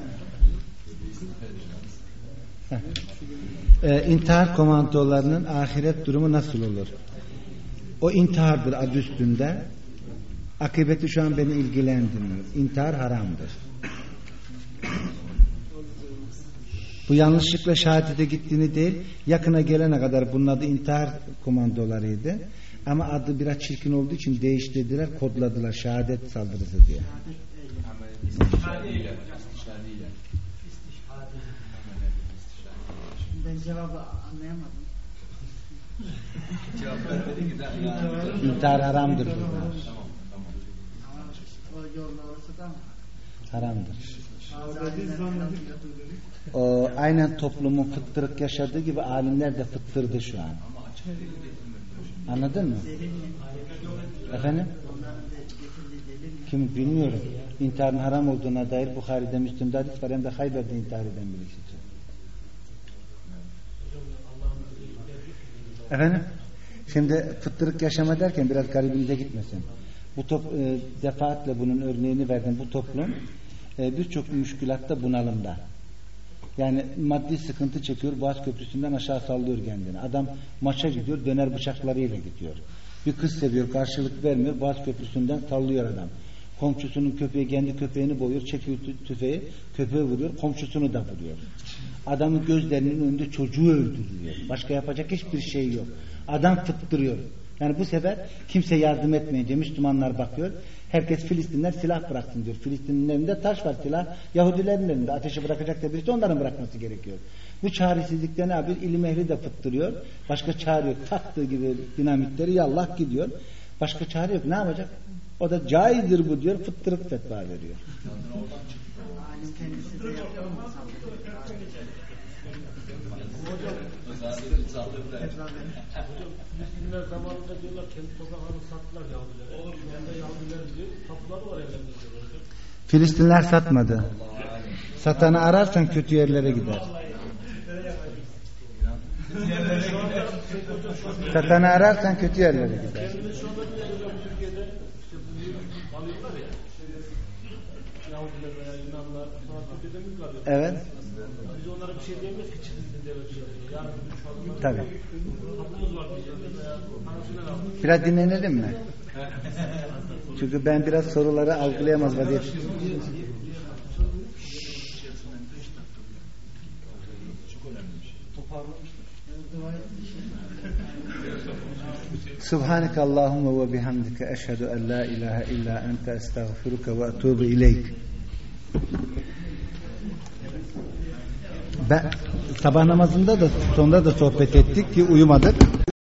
D: İntihar komandolarının ahiret durumu nasıl olur? O intihardır adı üstünde. Akıbeti şu an beni ilgilendirmiyor. İntihar haramdır. Bu yanlışlıkla şehadete gittiğini değil, yakına gelene kadar bunun adı intihar komandolarıydı. Ama adı biraz çirkin olduğu için değiştirdiler, kodladılar şehadet saldırısı diye.
C: İstişhadiyle.
F: Ben cevabı anlayamadım.
D: İntihar haramdır.
F: Ama o yol orası da mı?
D: Haramdır. O aynen toplumun fıttırık yaşadığı gibi alimler de fıttırdı şu an. Anladın mı? Efendim? Kim bilmiyorum. İntiharın haram olduğuna dair Bukhari'de, Müslim'de hadis var, hem de Hayber'de intihar eden birisi. Efendim? Şimdi fıttırık yaşama derken biraz garibinize gitmesin. Bu defaatle bunun örneğini verdim. Bu toplum birçok müşkülatta bunalımda. Yani maddi sıkıntı çekiyor, Boğaz Köprüsü'nden aşağı sallıyor kendini. Adam maça gidiyor, döner bıçaklarıyla gidiyor. Bir kız seviyor, karşılık vermiyor, Boğaz Köprüsü'nden sallıyor adam. Komşusunun köpeği kendi köpeğini boyuyor, çekiyor tüfeği, köpeği vuruyor, komşusunu da vuruyor. Adamın gözlerinin önünde çocuğu öldürüyor. Başka yapacak hiçbir şey yok. Adam fıttırıyor. Yani bu sefer kimse yardım etmeyince Müslümanlar bakıyor. Herkes Filistinler silah bıraksın diyor. Filistin'in elinde taş var, silah Yahudilerin elinde. Ateşi bırakacak da birisi onların bırakması gerekiyor. Bu çaresizlikte ne yapıyor? İlim ehli de fıttırıyor. Başka çare yok. Taktığı gibi dinamitleri yallah gidiyor. Başka çare yok. Ne yapacak? O da caizdir bu diyor. Fıttırıp fetva veriyor.
F: Alim kendisi de yapıyor mu?
E: Müslümanlar zamanında diyorlar kendi topraklarını sattılar Yahudilere. Şu anda Yahudilerin diyor tapuları var ellerinde diyor hocam.
A: Filistinler satmadı. Satanı ararsan kötü yerlere gider. Satanı ararsan kötü yerlere gider.
E: Kendimiz şu anda Türkiye'de işte bu alıyorlar ya. Yahudiler veya Yunanlar sonra Türkiye'de mülk alıyor.
A: Evet.
E: Biz onlara bir şey diyemeyiz ki çıksın devlet şey. Yani şu anda
A: Tabii.
E: tapumuz var diyeceğiz veya pansiyoner aldık.
A: Biraz dinlenelim mi? Çünkü ben biraz soruları algılayamaz vaziyette. Subhaneke Allahumma ve bihamdike eşhedü en la ilahe illa ente estağfiruke ve etûbü ileyk. Ben sabah namazında da sonunda da sohbet ettik ki uyumadık.